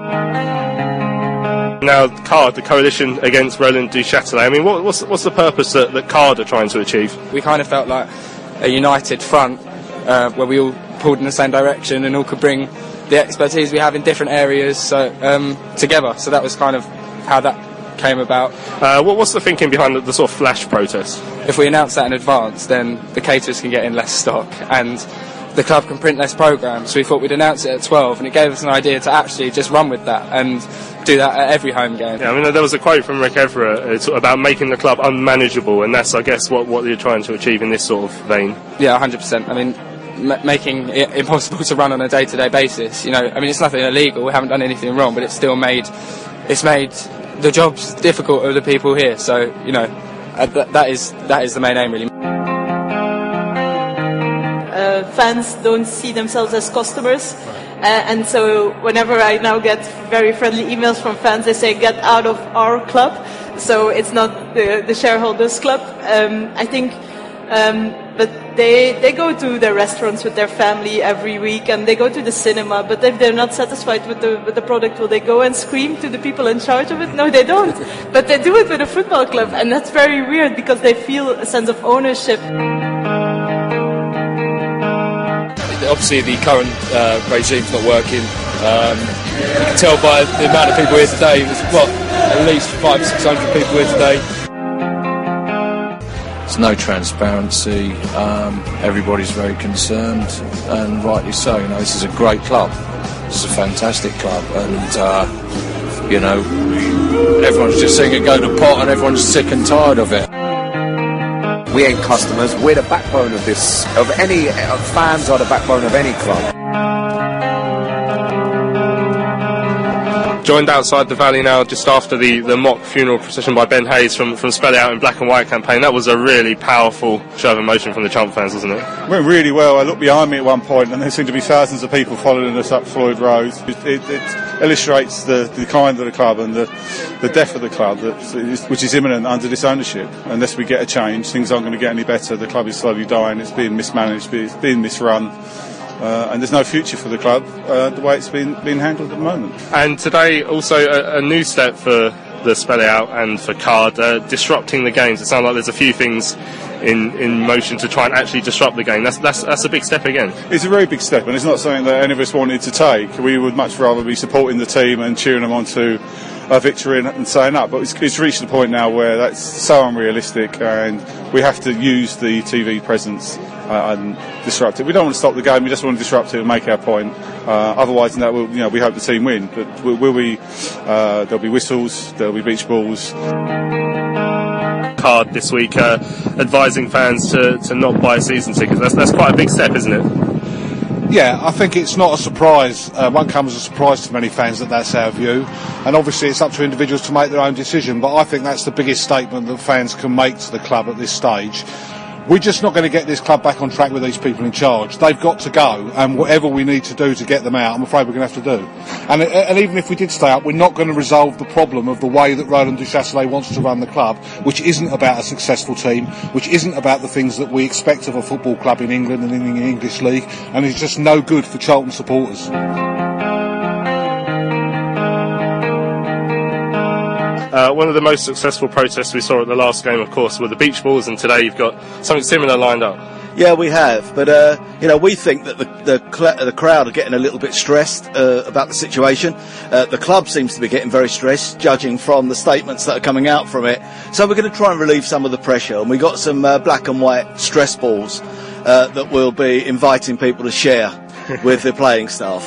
Now, Card, the coalition against Roland Duchâtelet, I mean, what, what's, what's the purpose that, that Card are trying to achieve? We kind of felt like a united front uh, where we all pulled in the same direction and all could bring the expertise we have in different areas so um, together. So that was kind of how that came about. Uh, what, what's the thinking behind the, the sort of flash protest? If we announce that in advance, then the caterers can get in less stock and the club can print less programmes. So we thought we'd announce it at twelve, and it gave us an idea to actually just run with that and do that at every home game. Yeah, I mean, there was a quote from Rick Everett uh, about making the club unmanageable, and that's, I guess, what, what you're trying to achieve in this sort of vein. Yeah, one hundred percent. I mean, m- making it impossible to run on a day-to-day basis. You know, I mean, it's nothing illegal. We haven't done anything wrong, but it's still made it's made the jobs difficult of the people here. So, you know, uh, th- that is that is the main aim, really. Uh, fans don't see themselves as customers, uh, and so whenever I now get very friendly emails from fans, they say get out of our club, so it's not the, the shareholders club. um, I think um, but they they go to their restaurants with their family every week, and they go to the cinema, but if they're not satisfied with the with the product, will they go and scream to the people in charge of it? No, they don't, but they do it with a football club, and that's very weird because they feel a sense of ownership. Obviously, the current uh, regime's not working. Um, you can tell by the amount of people here today. There's what, at least five, six hundred people here today. There's no transparency. Um, everybody's very concerned, and rightly so. You know, this is a great club. This is a fantastic club, and uh, you know, everyone's just seeing it go to pot, and everyone's sick and tired of it. We ain't customers, we're the backbone of this, of any, uh, fans are the backbone of any club. Joined outside the Valley now just after the, the mock funeral procession by Ben Hayes from, from Spell It Out in Black and White campaign. That was a really powerful show of emotion from the Chump fans, wasn't it? It went really well. I looked behind me at one point and there seemed to be thousands of people following us up Floyd Road. It, it, it illustrates the, the decline of the club and the, the death of the club, that, which is imminent under this ownership. Unless we get a change, things aren't going to get any better. The club is slowly dying, it's being mismanaged, it's being misrun. Uh, and there's no future for the club uh, the way it's been being handled at the moment. And today also a, a new step for the Spell It Out and for Card, uh, disrupting the games. It sounds like there's a few things in, in motion to try and actually disrupt the game. That's, that's that's a big step again. It's a very big step, and it's not something that any of us wanted to take. We would much rather be supporting the team and cheering them on to a victory and, and saying up, but it's, it's reached the point now where that's so unrealistic, and we have to use the T V presence uh, and disrupt it. We don't want to stop the game, we just want to disrupt it and make our point. Uh, otherwise, no, we'll, you know, we hope the team win, but will, will we? Uh, there'll be whistles, there'll be beach balls. Card this week uh, advising fans to, to not buy season tickets. That's that's quite a big step, isn't it? Yeah, I think it's not a surprise. Uh, won't come as a surprise to many fans that that's our view. And obviously it's up to individuals to make their own decision. But I think that's the biggest statement that fans can make to the club at this stage. We're just not going to get this club back on track with these people in charge. They've got to go, and whatever we need to do to get them out, I'm afraid we're going to have to do. And, and even if we did stay up, we're not going to resolve the problem of the way that Roland Duchâtelet wants to run the club, which isn't about a successful team, which isn't about the things that we expect of a football club in England and in the English League, and it's just no good for Charlton supporters. Uh, one of the most successful protests we saw at the last game, of course, were the beach balls, and today you've got something similar lined up. Yeah, we have, but uh, you know, we think that the the, cl- the crowd are getting a little bit stressed uh, about the situation. Uh, the club seems to be getting very stressed, judging from the statements that are coming out from it. So we're going to try and relieve some of the pressure, and we got some uh, black and white stress balls uh, that we'll be inviting people to share with the playing staff.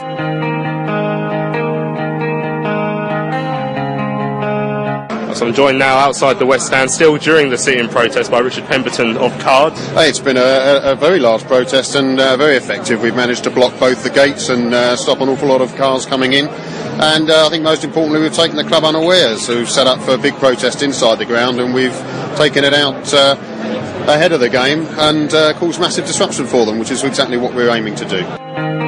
So I'm joined now outside the West Stand, still during the sit-in protest, by Richard Pemberton of Cards. Hey, it's been a, a, a very large protest and uh, very effective. We've managed to block both the gates and uh, stop an awful lot of cars coming in. And uh, I think most importantly, we've taken the club unawares. So we've set up for a big protest inside the ground, and we've taken it out uh, ahead of the game and uh, caused massive disruption for them, which is exactly what we're aiming to do.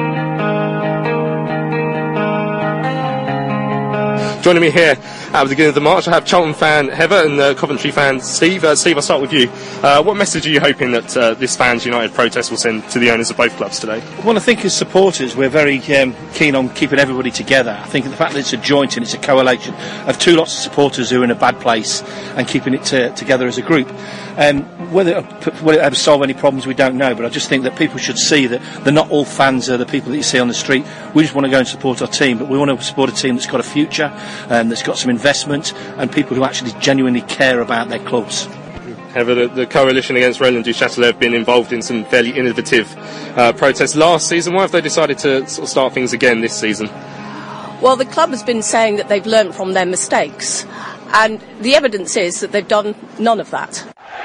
Joining me here at the beginning of the march, I have Charlton fan Heather and uh, Coventry fan Steve. Uh, Steve, I'll start with you. Uh, what message are you hoping that uh, this Fans United protest will send to the owners of both clubs today? Well, I think as supporters we're very um, keen on keeping everybody together. I think the fact that it's a joint and it's a coalition of two lots of supporters who are in a bad place and keeping it to, together as a group. Um, whether, whether it ever solve any problems, we don't know, but I just think that people should see that they're not all fans are the people that you see on the street. We just want to go and support our team, but we want to support a team that's got a future, um, that's got some investment, and people who actually genuinely care about their clubs. Heather, the, the coalition against Roland Duchâtelet have been involved in some fairly innovative uh, protests last season. Why have they decided to sort of start things again this season? Well, the club has been saying that they've learnt from their mistakes, and the evidence is that they've done none of that.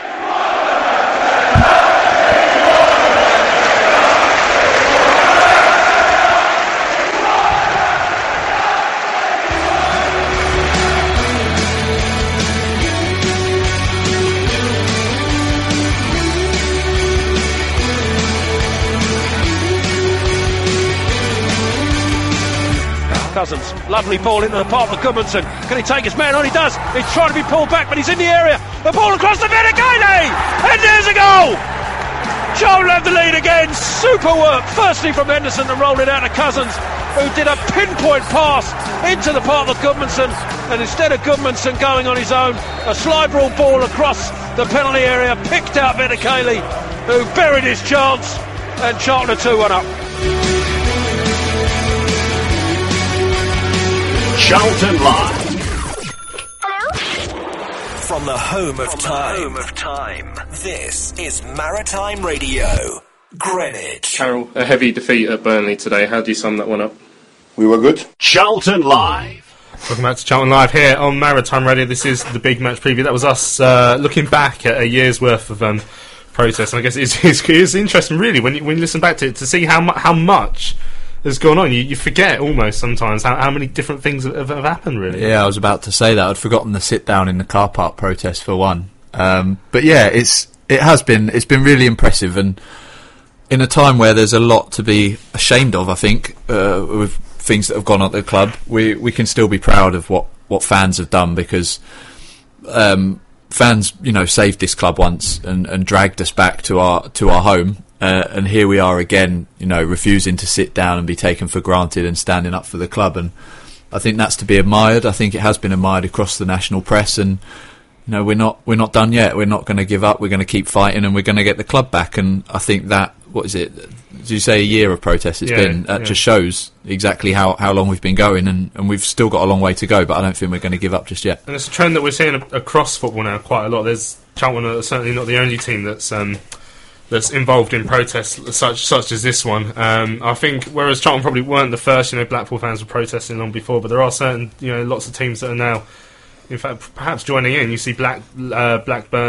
Cousins, lovely ball into the path of Goodmanson. Can he take his man on? He does. He's trying to be pulled back, but he's in the area. The ball across the Benicali, and there's a goal. Charlton have the lead again. Super work. Firstly from Henderson to roll it out to Cousins, who did a pinpoint pass into the path of Goodmanson, and instead of Goodmanson going on his own, a slide rule ball across the penalty area, picked out Benicali, who buried his chance, and Charlton are two one up. Charlton Live. From the home of time. Home of time. This is Maritime Radio, Greenwich. Carol, a heavy defeat at Burnley today. How do you sum that one up? We were good. Charlton Live. Welcome back to Charlton Live here on Maritime Radio. This is the big match preview. That was us uh, looking back at a year's worth of um, protests. And I guess it's, it's, it's interesting, really, when you, when you listen back to it, to see how, mu- how much has gone on. You, you forget almost sometimes how, how many different things have, have happened, really. Yeah, I was about to say that. I'd forgotten the sit down in the car park protest for one. Um, but yeah, it's it has been it's been really impressive, and in a time where there's a lot to be ashamed of, I think, uh, with things that have gone on at the club, we we can still be proud of what, what fans have done, because um, fans, you know, saved this club once and, and dragged us back to our to our home. Uh, and here we are again, you know, refusing to sit down and be taken for granted and standing up for the club. And I think that's to be admired. I think it has been admired across the national press. And you know, we're not we're not done yet. We're not going to give up. We're going to keep fighting, and we're going to get the club back. And I think that, what is it? Did you say a year of protests it's yeah, been? That yeah. just shows exactly how, how long we've been going, and, and we've still got a long way to go. But I don't think we're going to give up just yet. And it's a trend that we're seeing a- across football now quite a lot. There's Charlton are certainly not the only team that's um, that's involved in protests such such as this one. Um, I think whereas Charlton probably weren't the first, you know, Blackpool fans were protesting long before, but there are certain, you know, lots of teams that are now, in fact, perhaps joining in. You see Black uh, Blackburn,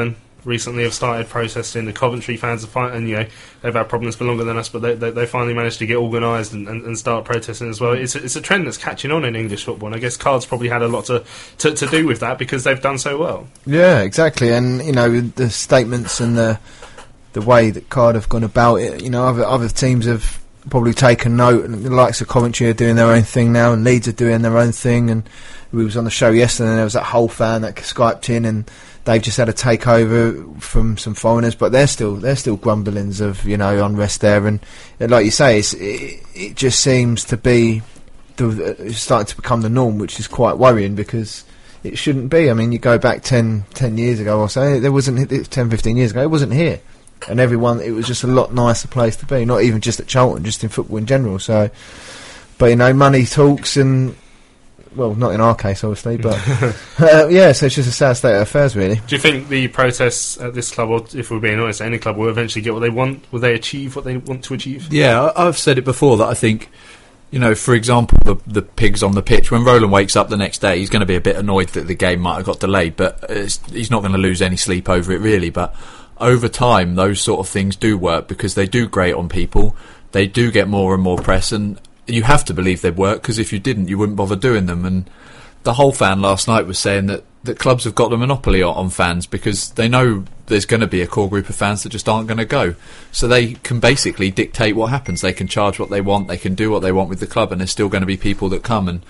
recently have started protesting. The Coventry fans are fighting, and you know they've had problems for longer than us, but they they, they finally managed to get organised and, and, and start protesting as well. It's a, it's a trend that's catching on in English football, and I guess Cards probably had a lot to, to, to do with that because they've done so well. Yeah, exactly, and you know the statements and the the way that Cardiff have gone about it. You know, other other teams have probably taken note, and the likes of Coventry are doing their own thing now, and Leeds are doing their own thing. And we was on the show yesterday, and there was that whole fan that Skyped in, and they've just had a takeover from some foreigners, but they're still they're still grumblings of you know unrest there, and, and like you say, it's, it, it just seems to be the, it's starting to become the norm, which is quite worrying because it shouldn't be. I mean, you go back ten, ten years ago or so, there wasn't ten, fifteen years ago, it wasn't here, and everyone, it was just a lot nicer place to be. Not even just at Charlton, just in football in general. So, but you know, money talks and. Well, not in our case, obviously, but uh, yeah, so it's just a sad state of affairs, really. Do you think the protests at this club, or if we're being honest, any club will eventually get what they want? Will they achieve what they want to achieve? Yeah, I've said it before that I think, you know, for example, the, the pigs on the pitch, when Roland wakes up the next day, he's going to be a bit annoyed that the game might have got delayed, but it's, he's not going to lose any sleep over it, really. But over time, those sort of things do work because they do grate on people, they do get more and more press, and you have to believe they'd work, because if you didn't, you wouldn't bother doing them. And the whole fan last night was saying that, that clubs have got the monopoly on, on fans because they know there's going to be a core group of fans that just aren't going to go. So they can basically dictate what happens. They can charge what they want, they can do what they want with the club, and there's still going to be people that come. And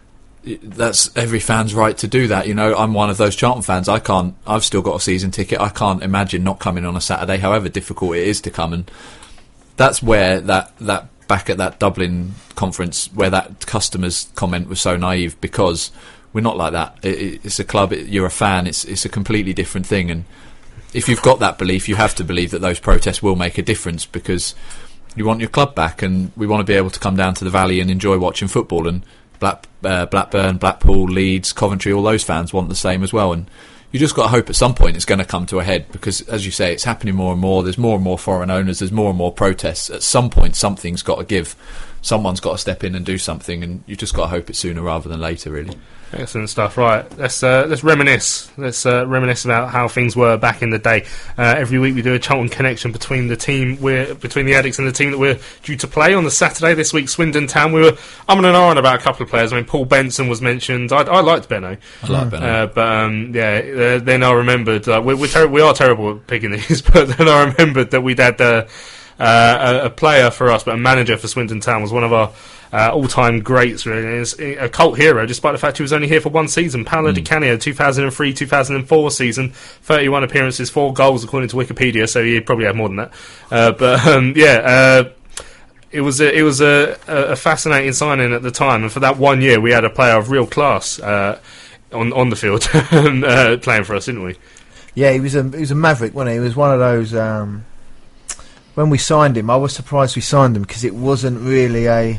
that's every fan's right to do that. You know, I'm one of those Charlton fans. I can't, I've still got a season ticket. I can't imagine not coming on a Saturday, however difficult it is to come. And that's where that, that back at that Dublin conference where that customer's comment was so naive, because we're not like that. It, it's a club, it, you're a fan, it's it's a completely different thing. And if you've got that belief, you have to believe that those protests will make a difference, because you want your club back, and we want to be able to come down to the Valley and enjoy watching football. And Black, uh, Blackburn, Blackpool, Leeds, Coventry, all those fans want the same as well. And you just got to hope at some point it's going to come to a head, because, as you say, it's happening more and more. There's more and more foreign owners. There's more and more protests. At some point, something's got to give. Someone's got to step in and do something, and you just got to hope it's sooner rather than later, really. Excellent stuff. Right, let's uh, let's reminisce. Let's uh, reminisce about how things were back in the day. Uh, every week we do a Charlton connection between the team we're between the Addicts and the team that we're due to play on the Saturday. This week, Swindon Town. We were umming and ahhing about a couple of players. I mean, Paul Benson was mentioned. I, I liked Benno. I like Benno. Uh, but um, yeah, uh, then I remembered uh, we're, we're ter- we are terrible at picking these. But then I remembered that we'd had uh, uh, a, a player for us, but a manager for Swindon Town was one of our Uh, all-time greats, really. He's a cult hero, despite the fact he was only here for one season. Paolo mm. Di Canio, two thousand three two thousand four season, thirty-one appearances, four goals according to Wikipedia, so he probably had more than that. Uh, but um, yeah, uh, it was a, it was a, a fascinating signing at the time, and for that one year, we had a player of real class uh, on on the field and uh, playing for us, didn't we? Yeah, he was a he was a maverick, wasn't he? He was one of those. Um, when we signed him, I was surprised we signed him, because it wasn't really a.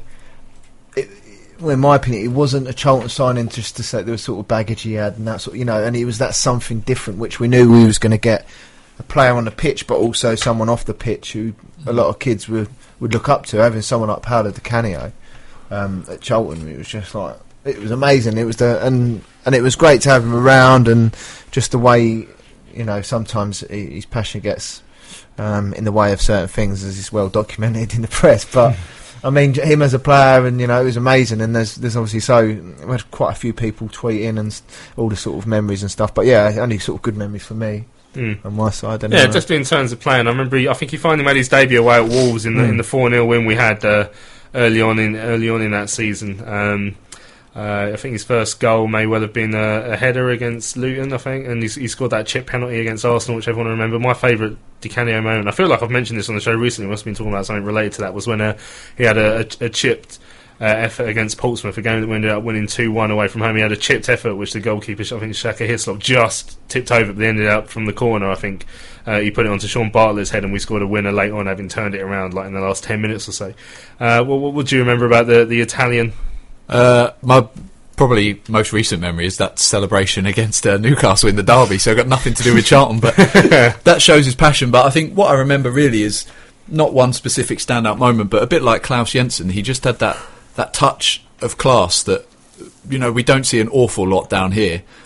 Well, in my opinion, it wasn't a Charlton signing just to say there was sort of baggage he had and that sort, you know, and it was that something different, which we knew we was going to get a player on the pitch, but also someone off the pitch who a lot of kids would would look up to. Having someone like Paolo Di Canio um, at Charlton, it was just like, it was amazing. It was the and and it was great to have him around, and just the way, you know, sometimes he, his passion gets um, in the way of certain things, as is well documented in the press, but. I mean, him as a player, and you know, it was amazing. And there's, there's obviously so we had quite a few people tweeting and all the sort of memories and stuff. But yeah, only sort of good memories for me mm. on my side. Anyway. Yeah, just in terms of playing, I remember. He, I think he finally made his debut away at Wolves in the mm. in the four nil win we had uh, early on in early on in that season. Um, uh, I think his first goal may well have been a, a header against Luton, I think, and he, he scored that chip penalty against Arsenal, which everyone will remember. My favourite Di Canio moment, I feel like I've mentioned this on the show recently, must have been talking about something related to that, was when uh, he had a, a, a chipped uh, effort against Portsmouth, a game that we ended up winning two one away from home. He had a chipped effort, which the goalkeeper, I think Shaka Hislop, just tipped over, but they ended up from the corner, I think. Uh, he put it onto Sean Bartlett's head, and we scored a winner late on, having turned it around like in the last ten minutes or so. Uh, what, what would you remember about the, the Italian? Uh, my... Probably most recent memory is that celebration against uh, Newcastle in the derby, so it got nothing to do with Charlton, but that shows his passion. But I think what I remember really is not one specific standout moment, but a bit like Klaus Jensen, he just had that, that touch of class that, you know, we don't see an awful lot down here,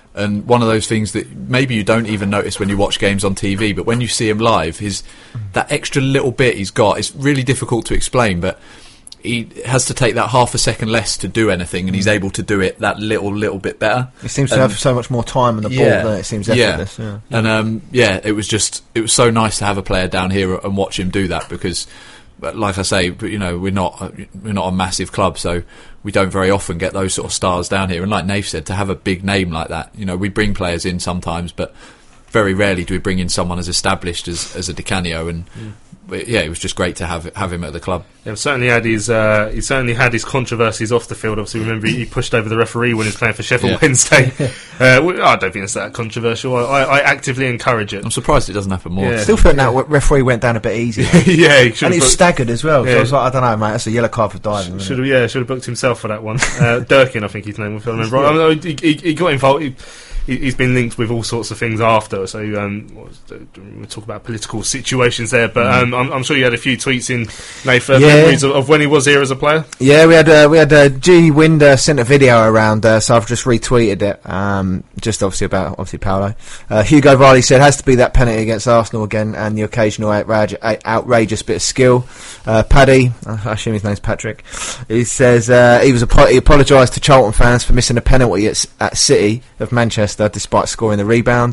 And one of those things that maybe you don't even notice when you watch games on T V, but when you see him live, his that extra little bit he's got, it's really difficult to explain, but he has to take that half a second less to do anything, and he's able to do it that little, little bit better. He seems to and, have so much more time on the ball yeah, than it seems effortless. Yeah. Yeah. And um, yeah, it was just, it was so nice to have a player down here and watch him do that, because like I say, you know, we're not we're not a massive club, so we don't very often get those sort of stars down here. And like Nath said, to have a big name like that, you know, we bring players in sometimes, but very rarely do we bring in someone as established as, as a Di Canio. And mm. yeah, it was just great to have have him at the club. Yeah, certainly had his uh, he certainly had his controversies off the field. Obviously, remember he pushed over the referee when he was playing for Sheffield Yeah. Wednesday. uh, I don't think it's that controversial. I, I actively encourage it. I'm surprised it doesn't happen more. Yeah. Still think that w- referee went down a bit easy. yeah, he and he's booked, staggered as well. So yeah. I was like, I don't know, mate. That's a yellow card for diving. Should have, yeah, should have booked himself for that one. Uh, Durkin, I think his name, if I remember right. I mean, he, he, he got involved. He, He's been linked with all sorts of things after, so um, we'll talk about political situations there. But um, I'm, I'm sure you had a few tweets in, Nathan, Yeah. memories of, of when he was here as a player. Yeah, we had uh, we had uh, G Winder sent a video around, uh, so I've just retweeted it. Um, just obviously about obviously Paolo. Uh, Hugo Varley said has to be that penalty against Arsenal again, and the occasional outrage, outrageous bit of skill. Uh, Paddy, I assume his name's Patrick. He says uh, he was apo- he apologised to Charlton fans for missing a penalty at, at City of Manchester, despite scoring the rebound.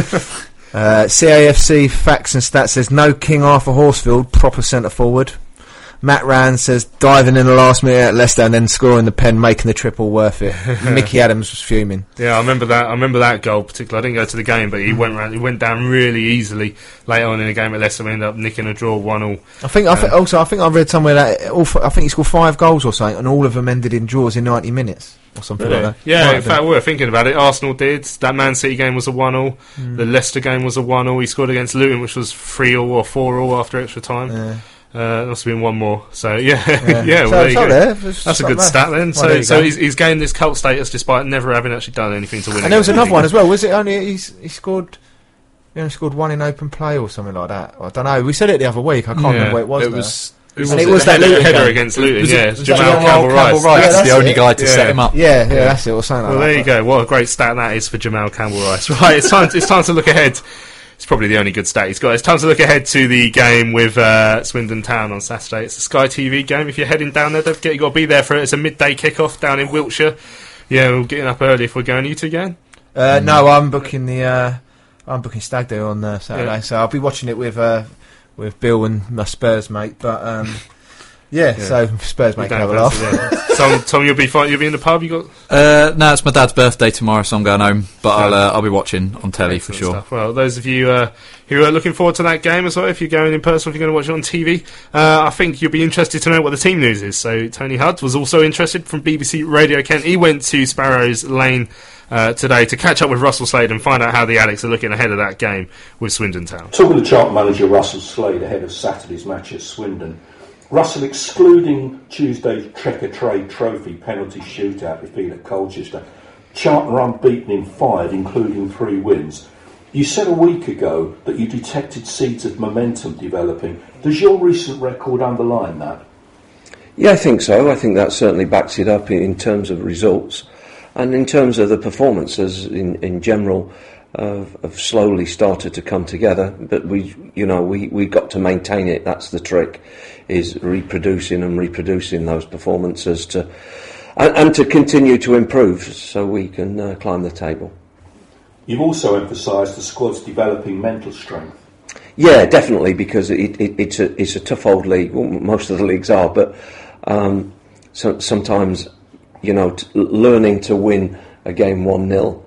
uh, C A F C Facts and Stats says no King Arthur Horsfield, proper centre forward. Matt Rand says diving in the last minute at Leicester and then scoring the pen, making the triple worth it. Mickey Adams was fuming. Yeah, I remember that. I remember that goal particularly. I didn't go to the game, but he went round, he went down really easily later on in the game at Leicester. We ended up nicking a draw, one all. I think. I Um, think also, I think I read somewhere that all, f- I think he scored five goals or something, and all of them ended in draws in ninety minutes or something Really? like that. Yeah, Might in have fact, been. we were thinking about it. Arsenal did. That Man City game was a one all. Mm. The Leicester game was a one all. He scored against Luton, which was three all or four all after extra time. Yeah. Uh, there must have been one more. So, yeah. Yeah. yeah, well, So there it's you up go. there. It's That's a up good there. stat then. Well, so there you so go. he's, he's gained this cult status despite never having actually done anything to win And it. there was another one as well. Was it only he's, he scored? He only scored one in open play or something like that. I don't know. We said it the other week. I can't Yeah. remember what it was. It now. was- Who was and it? it was The that header- Luton header game. against Luton, Was yeah, it- it's was Jamal that Campbell-Rice. Campbell-Rice. That's Yeah, the only it. guy to Yeah. set him up. Yeah, yeah, that's it. Or something like Well, that. there you go. What a great stat that is for Jamal Campbell-Rice. Right, it's time. It's time to look ahead. It's probably the only good stat he's got. It's time to look ahead to the game with uh, Swindon Town on Saturday. It's a Sky T V game. If you're heading down there, don't forget you've got to be there for it. It's a midday kick-off down in Wiltshire. Yeah, we're getting up early if we're going. Are you two going? Uh, no, I'm booking the. Uh, I'm booking Stag Do on uh, Saturday, Yeah. so I'll be watching it with uh, with Bill and my Spurs mate. But um, yeah, Yeah. so Spurs mate You can have don't a fancy laugh. that. Tom, Tom, you'll be fine. You'll be in the pub. You got. Uh, no, it's my dad's birthday tomorrow, so I'm going home. But I'll uh, I'll be watching on telly Excellent for sure. stuff. Well, those of you uh, who are looking forward to that game as well, if you're going in person, if you're going to watch it on T V, uh, I think you'll be interested to know what the team news is. So Tony Hudd was also interested from B B C Radio Kent. He went to Sparrows Lane uh, today to catch up with Russell Slade and find out how the Addicts are looking ahead of that game with Swindon Town. Talking to Charlton manager Russell Slade ahead of Saturday's match at Swindon. Russell, excluding Tuesday's Trekker Trade Trophy penalty shootout defeat at Colchester, Charlton are unbeaten in five, including three wins. You said a week ago that you detected seeds of momentum developing. Does your recent record underline that? Yeah, I think so. I think that certainly backs it up in, in terms of results. And in terms of the performances in, in general, uh, have slowly started to come together. But we, you know, we, we got to maintain it. That's the trick, is reproducing and reproducing those performances to, and, and to continue to improve so we can uh, climb the table. You've also emphasised the squad's developing mental strength. Yeah, definitely, because it, it, it's a it's a tough old league. Well, most of the leagues are, but um, so, sometimes, you know, t- learning to win a game one nil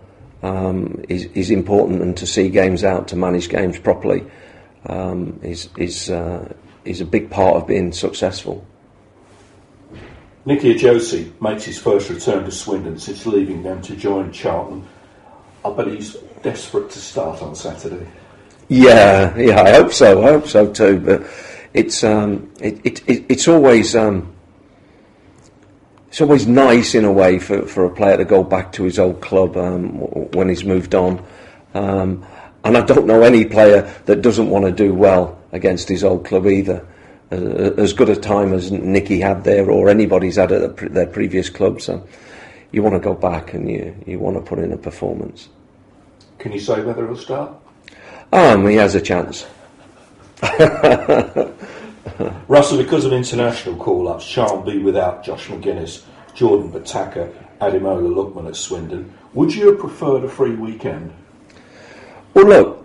um, is is important, and to see games out, to manage games properly, um, is is uh, is a big part of being successful. Nicky Ajosi makes his first return to Swindon since leaving them to join Charlton. I bet he's desperate to start on Saturday. Yeah, yeah, I hope so. I hope so too. But it's um, it, it, it it's always um, it's always nice in a way for, for a player to go back to his old club um, when he's moved on. Um, and I don't know any player that doesn't want to do well against his old club either. Uh, as good a time as Nicky had there, or anybody's had at their previous club. So you want to go back and you, you want to put in a performance. Can you say whether he'll start? Um, he has a chance. Russell, because of international call-ups, shan't be without Josh McGuinness, Jordan Bataka, Ademola Lookman at Swindon. Would you have preferred a free weekend? Well, look,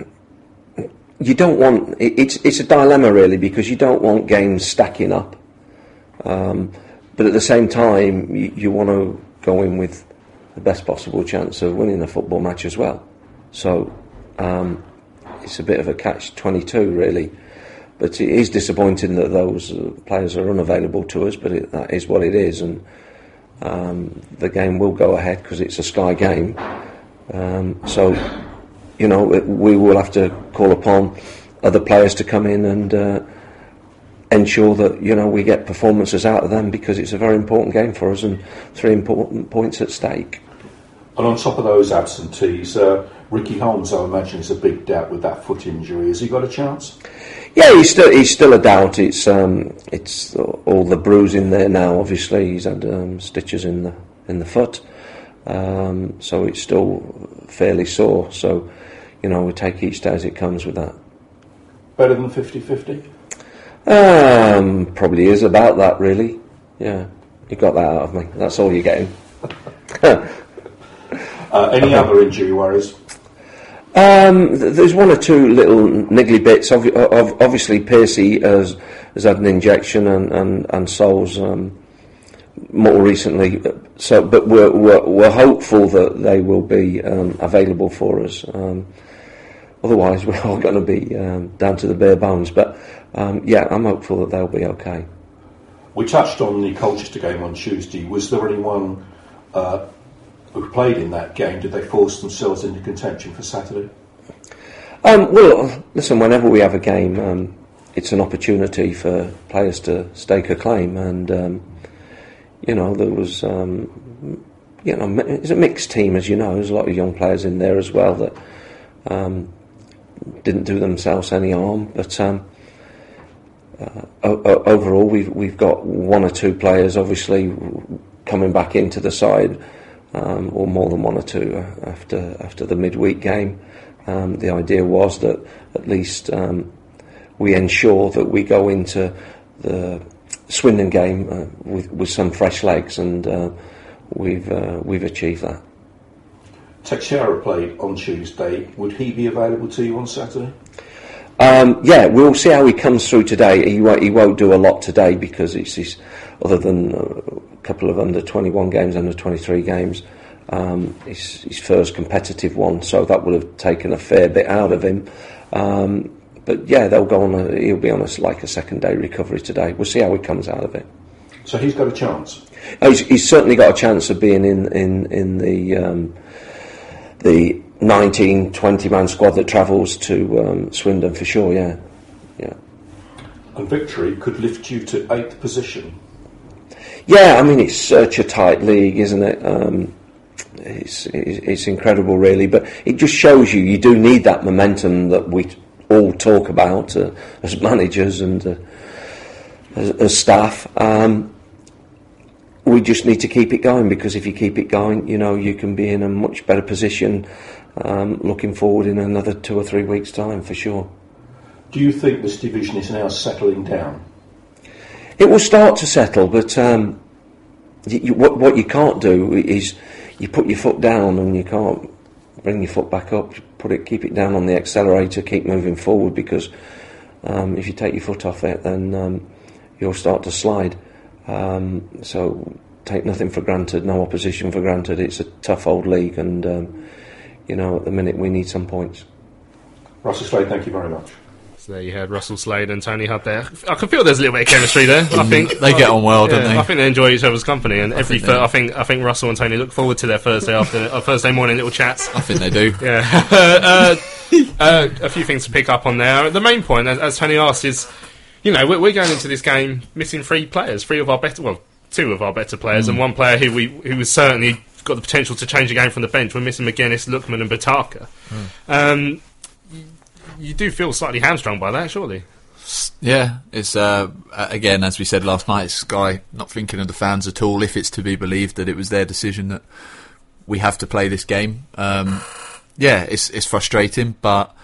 you don't want... It, it's, it's a dilemma, really, because you don't want games stacking up. Um, but at the same time, you, you want to go in with the best possible chance of winning a football match as well. So um, it's a bit of a catch twenty-two, really. But it is disappointing that those players are unavailable to us, but it, that is what it is. And um, the game will go ahead because it's a Sky game. Um, so, you know, we will have to call upon other players to come in and uh, ensure that, you know, we get performances out of them, because it's a very important game for us and three important points at stake. And on top of those absentees, uh, Ricky Holmes, I imagine, is a big doubt with that foot injury. Has he got a chance? Yeah, he's still he's still a doubt. It's um, it's all the bruising there now. Obviously, he's had um, stitches in the in the foot, um, so it's still fairly sore. So, you know, we take each day as it comes with that. Better than fifty-fifty? Um, probably is about that, really. Yeah, you got that out of me. That's all you're getting. uh, any other injury worries? Um, th- there's one or two little niggly bits. Ob- ob- obviously, Piercy has, has had an injection, and and and Souls um, more recently. So, but we're, we're we're hopeful that they will be um, available for us. Um, otherwise, we're all going to be um, down to the bare bones. But um, yeah, I'm hopeful that they'll be okay. We touched on the Colchester game on Tuesday. Was there anyone Uh, who played in that game? Did they force themselves into contention for Saturday? Um, well, listen, whenever we have a game, um, it's an opportunity for players to stake a claim, and um, you know, there was, um, you know, it's a mixed team, as you know. There's a lot of young players in there as well that um, didn't do themselves any harm, but um, uh, o- overall, we've we've got one or two players, obviously, coming back into the side. Um, or more than one or two uh, after after the midweek game. Um, the idea was that at least um, we ensure that we go into the Swindon game uh, with, with some fresh legs, and uh, we've uh, we've achieved that. Teixeira played on Tuesday. Would he be available to you on Saturday? Um, yeah, we'll see how he comes through today. He won't, he won't do a lot today because it's his, other than a couple of under twenty-one games, under twenty-three games, um, his, his first competitive one, so that will have taken a fair bit out of him. Um, but yeah, they'll go on. A, he'll be on a, like a second day recovery today. We'll see how he comes out of it. So he's got a chance. Oh, he's, he's certainly got a chance of being in in in the um, the. nineteen, twenty man squad that travels to um, Swindon for sure, yeah. yeah. And victory could lift you to eighth position. Yeah, I mean, it's such a tight league, isn't it? Um, it's, it's it's incredible, really, but it just shows you you do need that momentum that we all talk about uh, as managers and uh, as, as staff. Um, we just need to keep it going, because if you keep it going, you know, you can be in a much better position um, looking forward in another two or three weeks' time, for sure. Do you think this division is now settling down? It will start to settle, but um, you, you, what, what you can't do is you put your foot down and you can't bring your foot back up. Put it, keep it down on the accelerator, keep moving forward, because um, if you take your foot off it, then um, you'll start to slide. Um, so take nothing for granted, no opposition for granted. It's a tough old league, and um, you know, at the minute we need some points. Russell Slade, thank you very much. So there you had Russell Slade and Tony Hudd there. I can feel there's a little bit of chemistry there. I think they get on well, don't yeah, they? I think they enjoy each other's company, and I every think fir- I think I think Russell and Tony look forward to their Thursday after uh, Thursday morning little chats. I think they do. Yeah. uh, uh, a few things to pick up on there. The main point, as, as Tony asked, is, you know, we're, we're going into this game missing three players, three of our better, well, two of our better players, mm. and one player who we who was certainly got the potential to change the game from the bench. We're missing McGuinness, Lookman, and Bataka. Mm. Um, you, you do feel slightly hamstrung by that, surely? Yeah, it's uh, again, as we said last night, it's Sky not thinking of the fans at all. If it's to be believed that it was their decision that we have to play this game, um, yeah, it's it's frustrating, but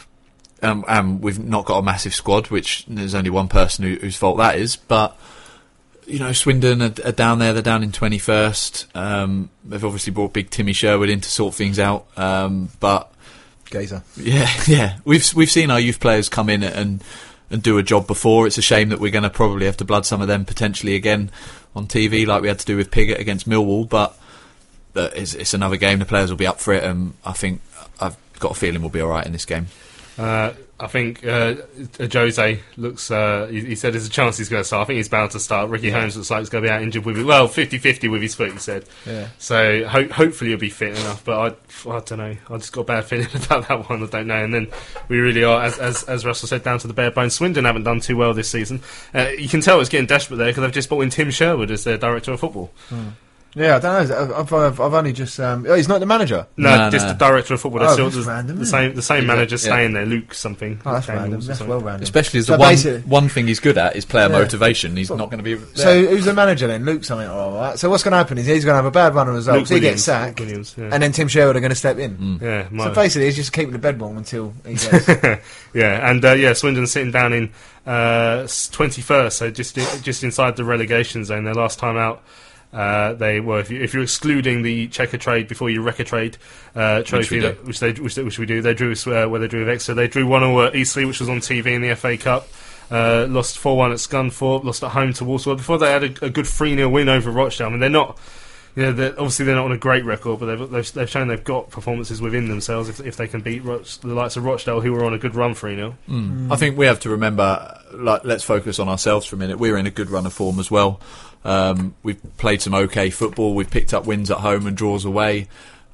um, and we've not got a massive squad, which there's only one person who, whose fault that is. But you know, Swindon are, are down there; they're down in twenty-first. Um, they've obviously brought big Timmy Sherwood in to sort things out, um, but Gazer, yeah, yeah, we've we've seen our youth players come in and. and do a job before. It's a shame that we're going to probably have to blood some of them potentially again on T V like we had to do with Piggott against Millwall, but uh, it's, it's another game. The players will be up for it, and I think I've got a feeling we'll be alright in this game. Uh, I think uh, Jose looks, uh, he, he said there's a chance he's going to start. I think he's bound to start. Ricky Yeah. Holmes looks like he's going to be out injured with it. Well, fifty-fifty with his foot, he said. Yeah. So ho- hopefully he'll be fit enough, but I, I don't know. I just got a bad feeling about that one. I don't know. And then we really are, as as, as Russell said, down to the bare bones. Swindon haven't done too well this season. Uh, you can tell it's getting desperate there because they've just brought in Tim Sherwood as their director of football. Hmm. Yeah, I don't know. I've, I've, I've only just. Um, oh, he's not the manager. No, No, just no. the director of football. They're Oh, still that's the, random, the isn't same it? the same Yeah, manager yeah. staying there, Luke something. Oh, that's Daniels random. or That's something. well random. Especially as So the one basically- one thing he's good at is player Yeah. motivation. He's not going to be there. So who's the manager then? Luke something. All right. So what's going to happen is he's going to have a bad run of results. Luke he Williams, gets sacked, Luke Williams, yeah. and then Tim Sherwood are going to step in. Mm. Yeah, So might- basically, he's just keeping the bed warm until he goes. yeah, and uh, yeah, Swindon sitting down in uh, twenty-first, so just i- just inside the relegation zone. Their last time out, uh, they were. If, you, if you're excluding the Checker Trade before you Wrecker Trade uh, trophy, we do. that- which they which, they- which we do, they drew uh, where they drew with Exeter. They drew one all at Eastleigh, which was on T V in the F A Cup. Uh, lost four one at Scunthorpe. Lost at home to Walsall. Before they had a, a good three nil win over Rochdale. I mean, they're not. You know, they're, obviously they're not on a great record, but they've, they've, they've shown they've got performances within themselves if, if they can beat Roch- the likes of Rochdale, who were on a good run three nil. Mm. I think we have to remember, like, let's focus on ourselves for a minute. We're in a good run of form as well. Um, we've played some okay football. We've picked up wins at home and draws away.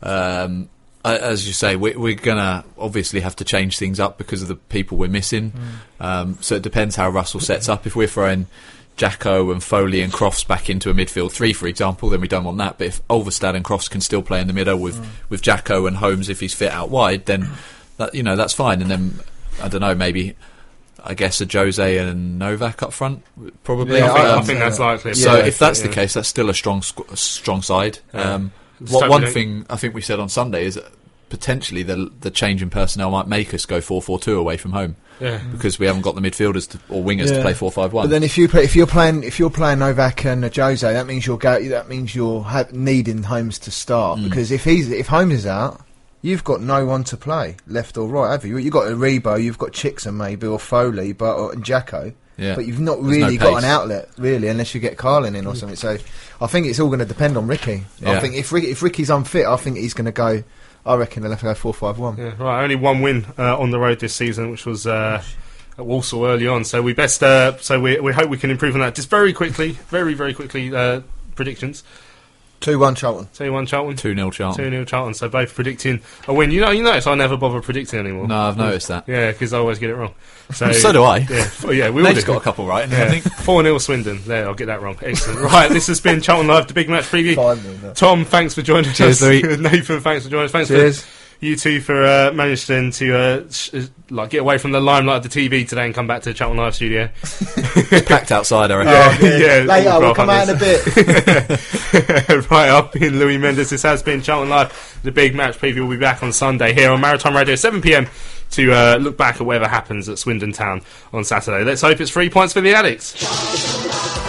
Um, a- as you say, we, we're going to obviously have to change things up because of the people we're missing. Mm. Um, so it depends how Russell sets up. If we're throwing Jacko and Foley and Crofts back into a midfield three, for example, then we don't want that. But if Ulverstad and Crofts can still play in the middle with, Mm. with Jacko and Holmes if he's fit out wide, then that, you know, that's fine. And then I don't know, maybe I guess a Jose and Novak up front, probably. Yeah, I think- I Um, think that's likely. So Yeah, if that's yeah. the case, that's still a strong, squ- a strong side. Yeah. Um, It's what totally one don't- thing I think we said on Sunday is that potentially the the change in personnel might make us go four four two away from home. Yeah. Because we haven't got the midfielders to, or wingers to Yeah. play four five one. But then if you play, if you're playing if you're playing Novak and uh, Jose, that means you're go, that means you're ha- needing Holmes to start Mm. because if he's if Holmes is out, you've got no one to play left or right, have you? You've got Aribo, you've got Chickson maybe or Foley, but or, and Jacko. Yeah. But you've not There's no really got pace. an outlet, really, unless you get Carlin in or something. So I think it's all going to depend on Ricky. I Yeah. think if Ricky, if Ricky's unfit, I think he's going to go. I reckon they'll have to go four five one. Yeah, right. Only one win uh, on the road this season, which was uh, at Walsall early on. So we best. Uh, so we we hope we can improve on that. Just very quickly, very very quickly. Uh, predictions. two one Charlton. two one Charlton. two nil Charlton. two nil Charlton. So both predicting a win. You know, you notice I never bother predicting anymore. No, I've noticed that. Yeah, because I always get it wrong. So, So do I. Yeah, f- yeah we all Nate's do. got a couple right, Yeah. I think. four nil Swindon. There, I'll get that wrong. Excellent. Right, this has been Charlton Live, the big match preview. five nil, no. Tom, thanks for joining Cheers, us. Louis. Nathan, thanks for joining us. Thanks Cheers. for you two for uh, managing to uh, sh- uh, like get away from the limelight of the T V today and come back to the Charlton Live studio. It's packed outside, I reckon. Oh, yeah. Yeah, Later, we'll we'll graph come on out in a this. bit. Right, I've been Louis Mendes. This has been Charlton Live, the big match preview. Will be back on Sunday here on Maritime Radio, seven p m to uh, look back at whatever happens at Swindon Town on Saturday. Let's hope it's three points for the Addicts.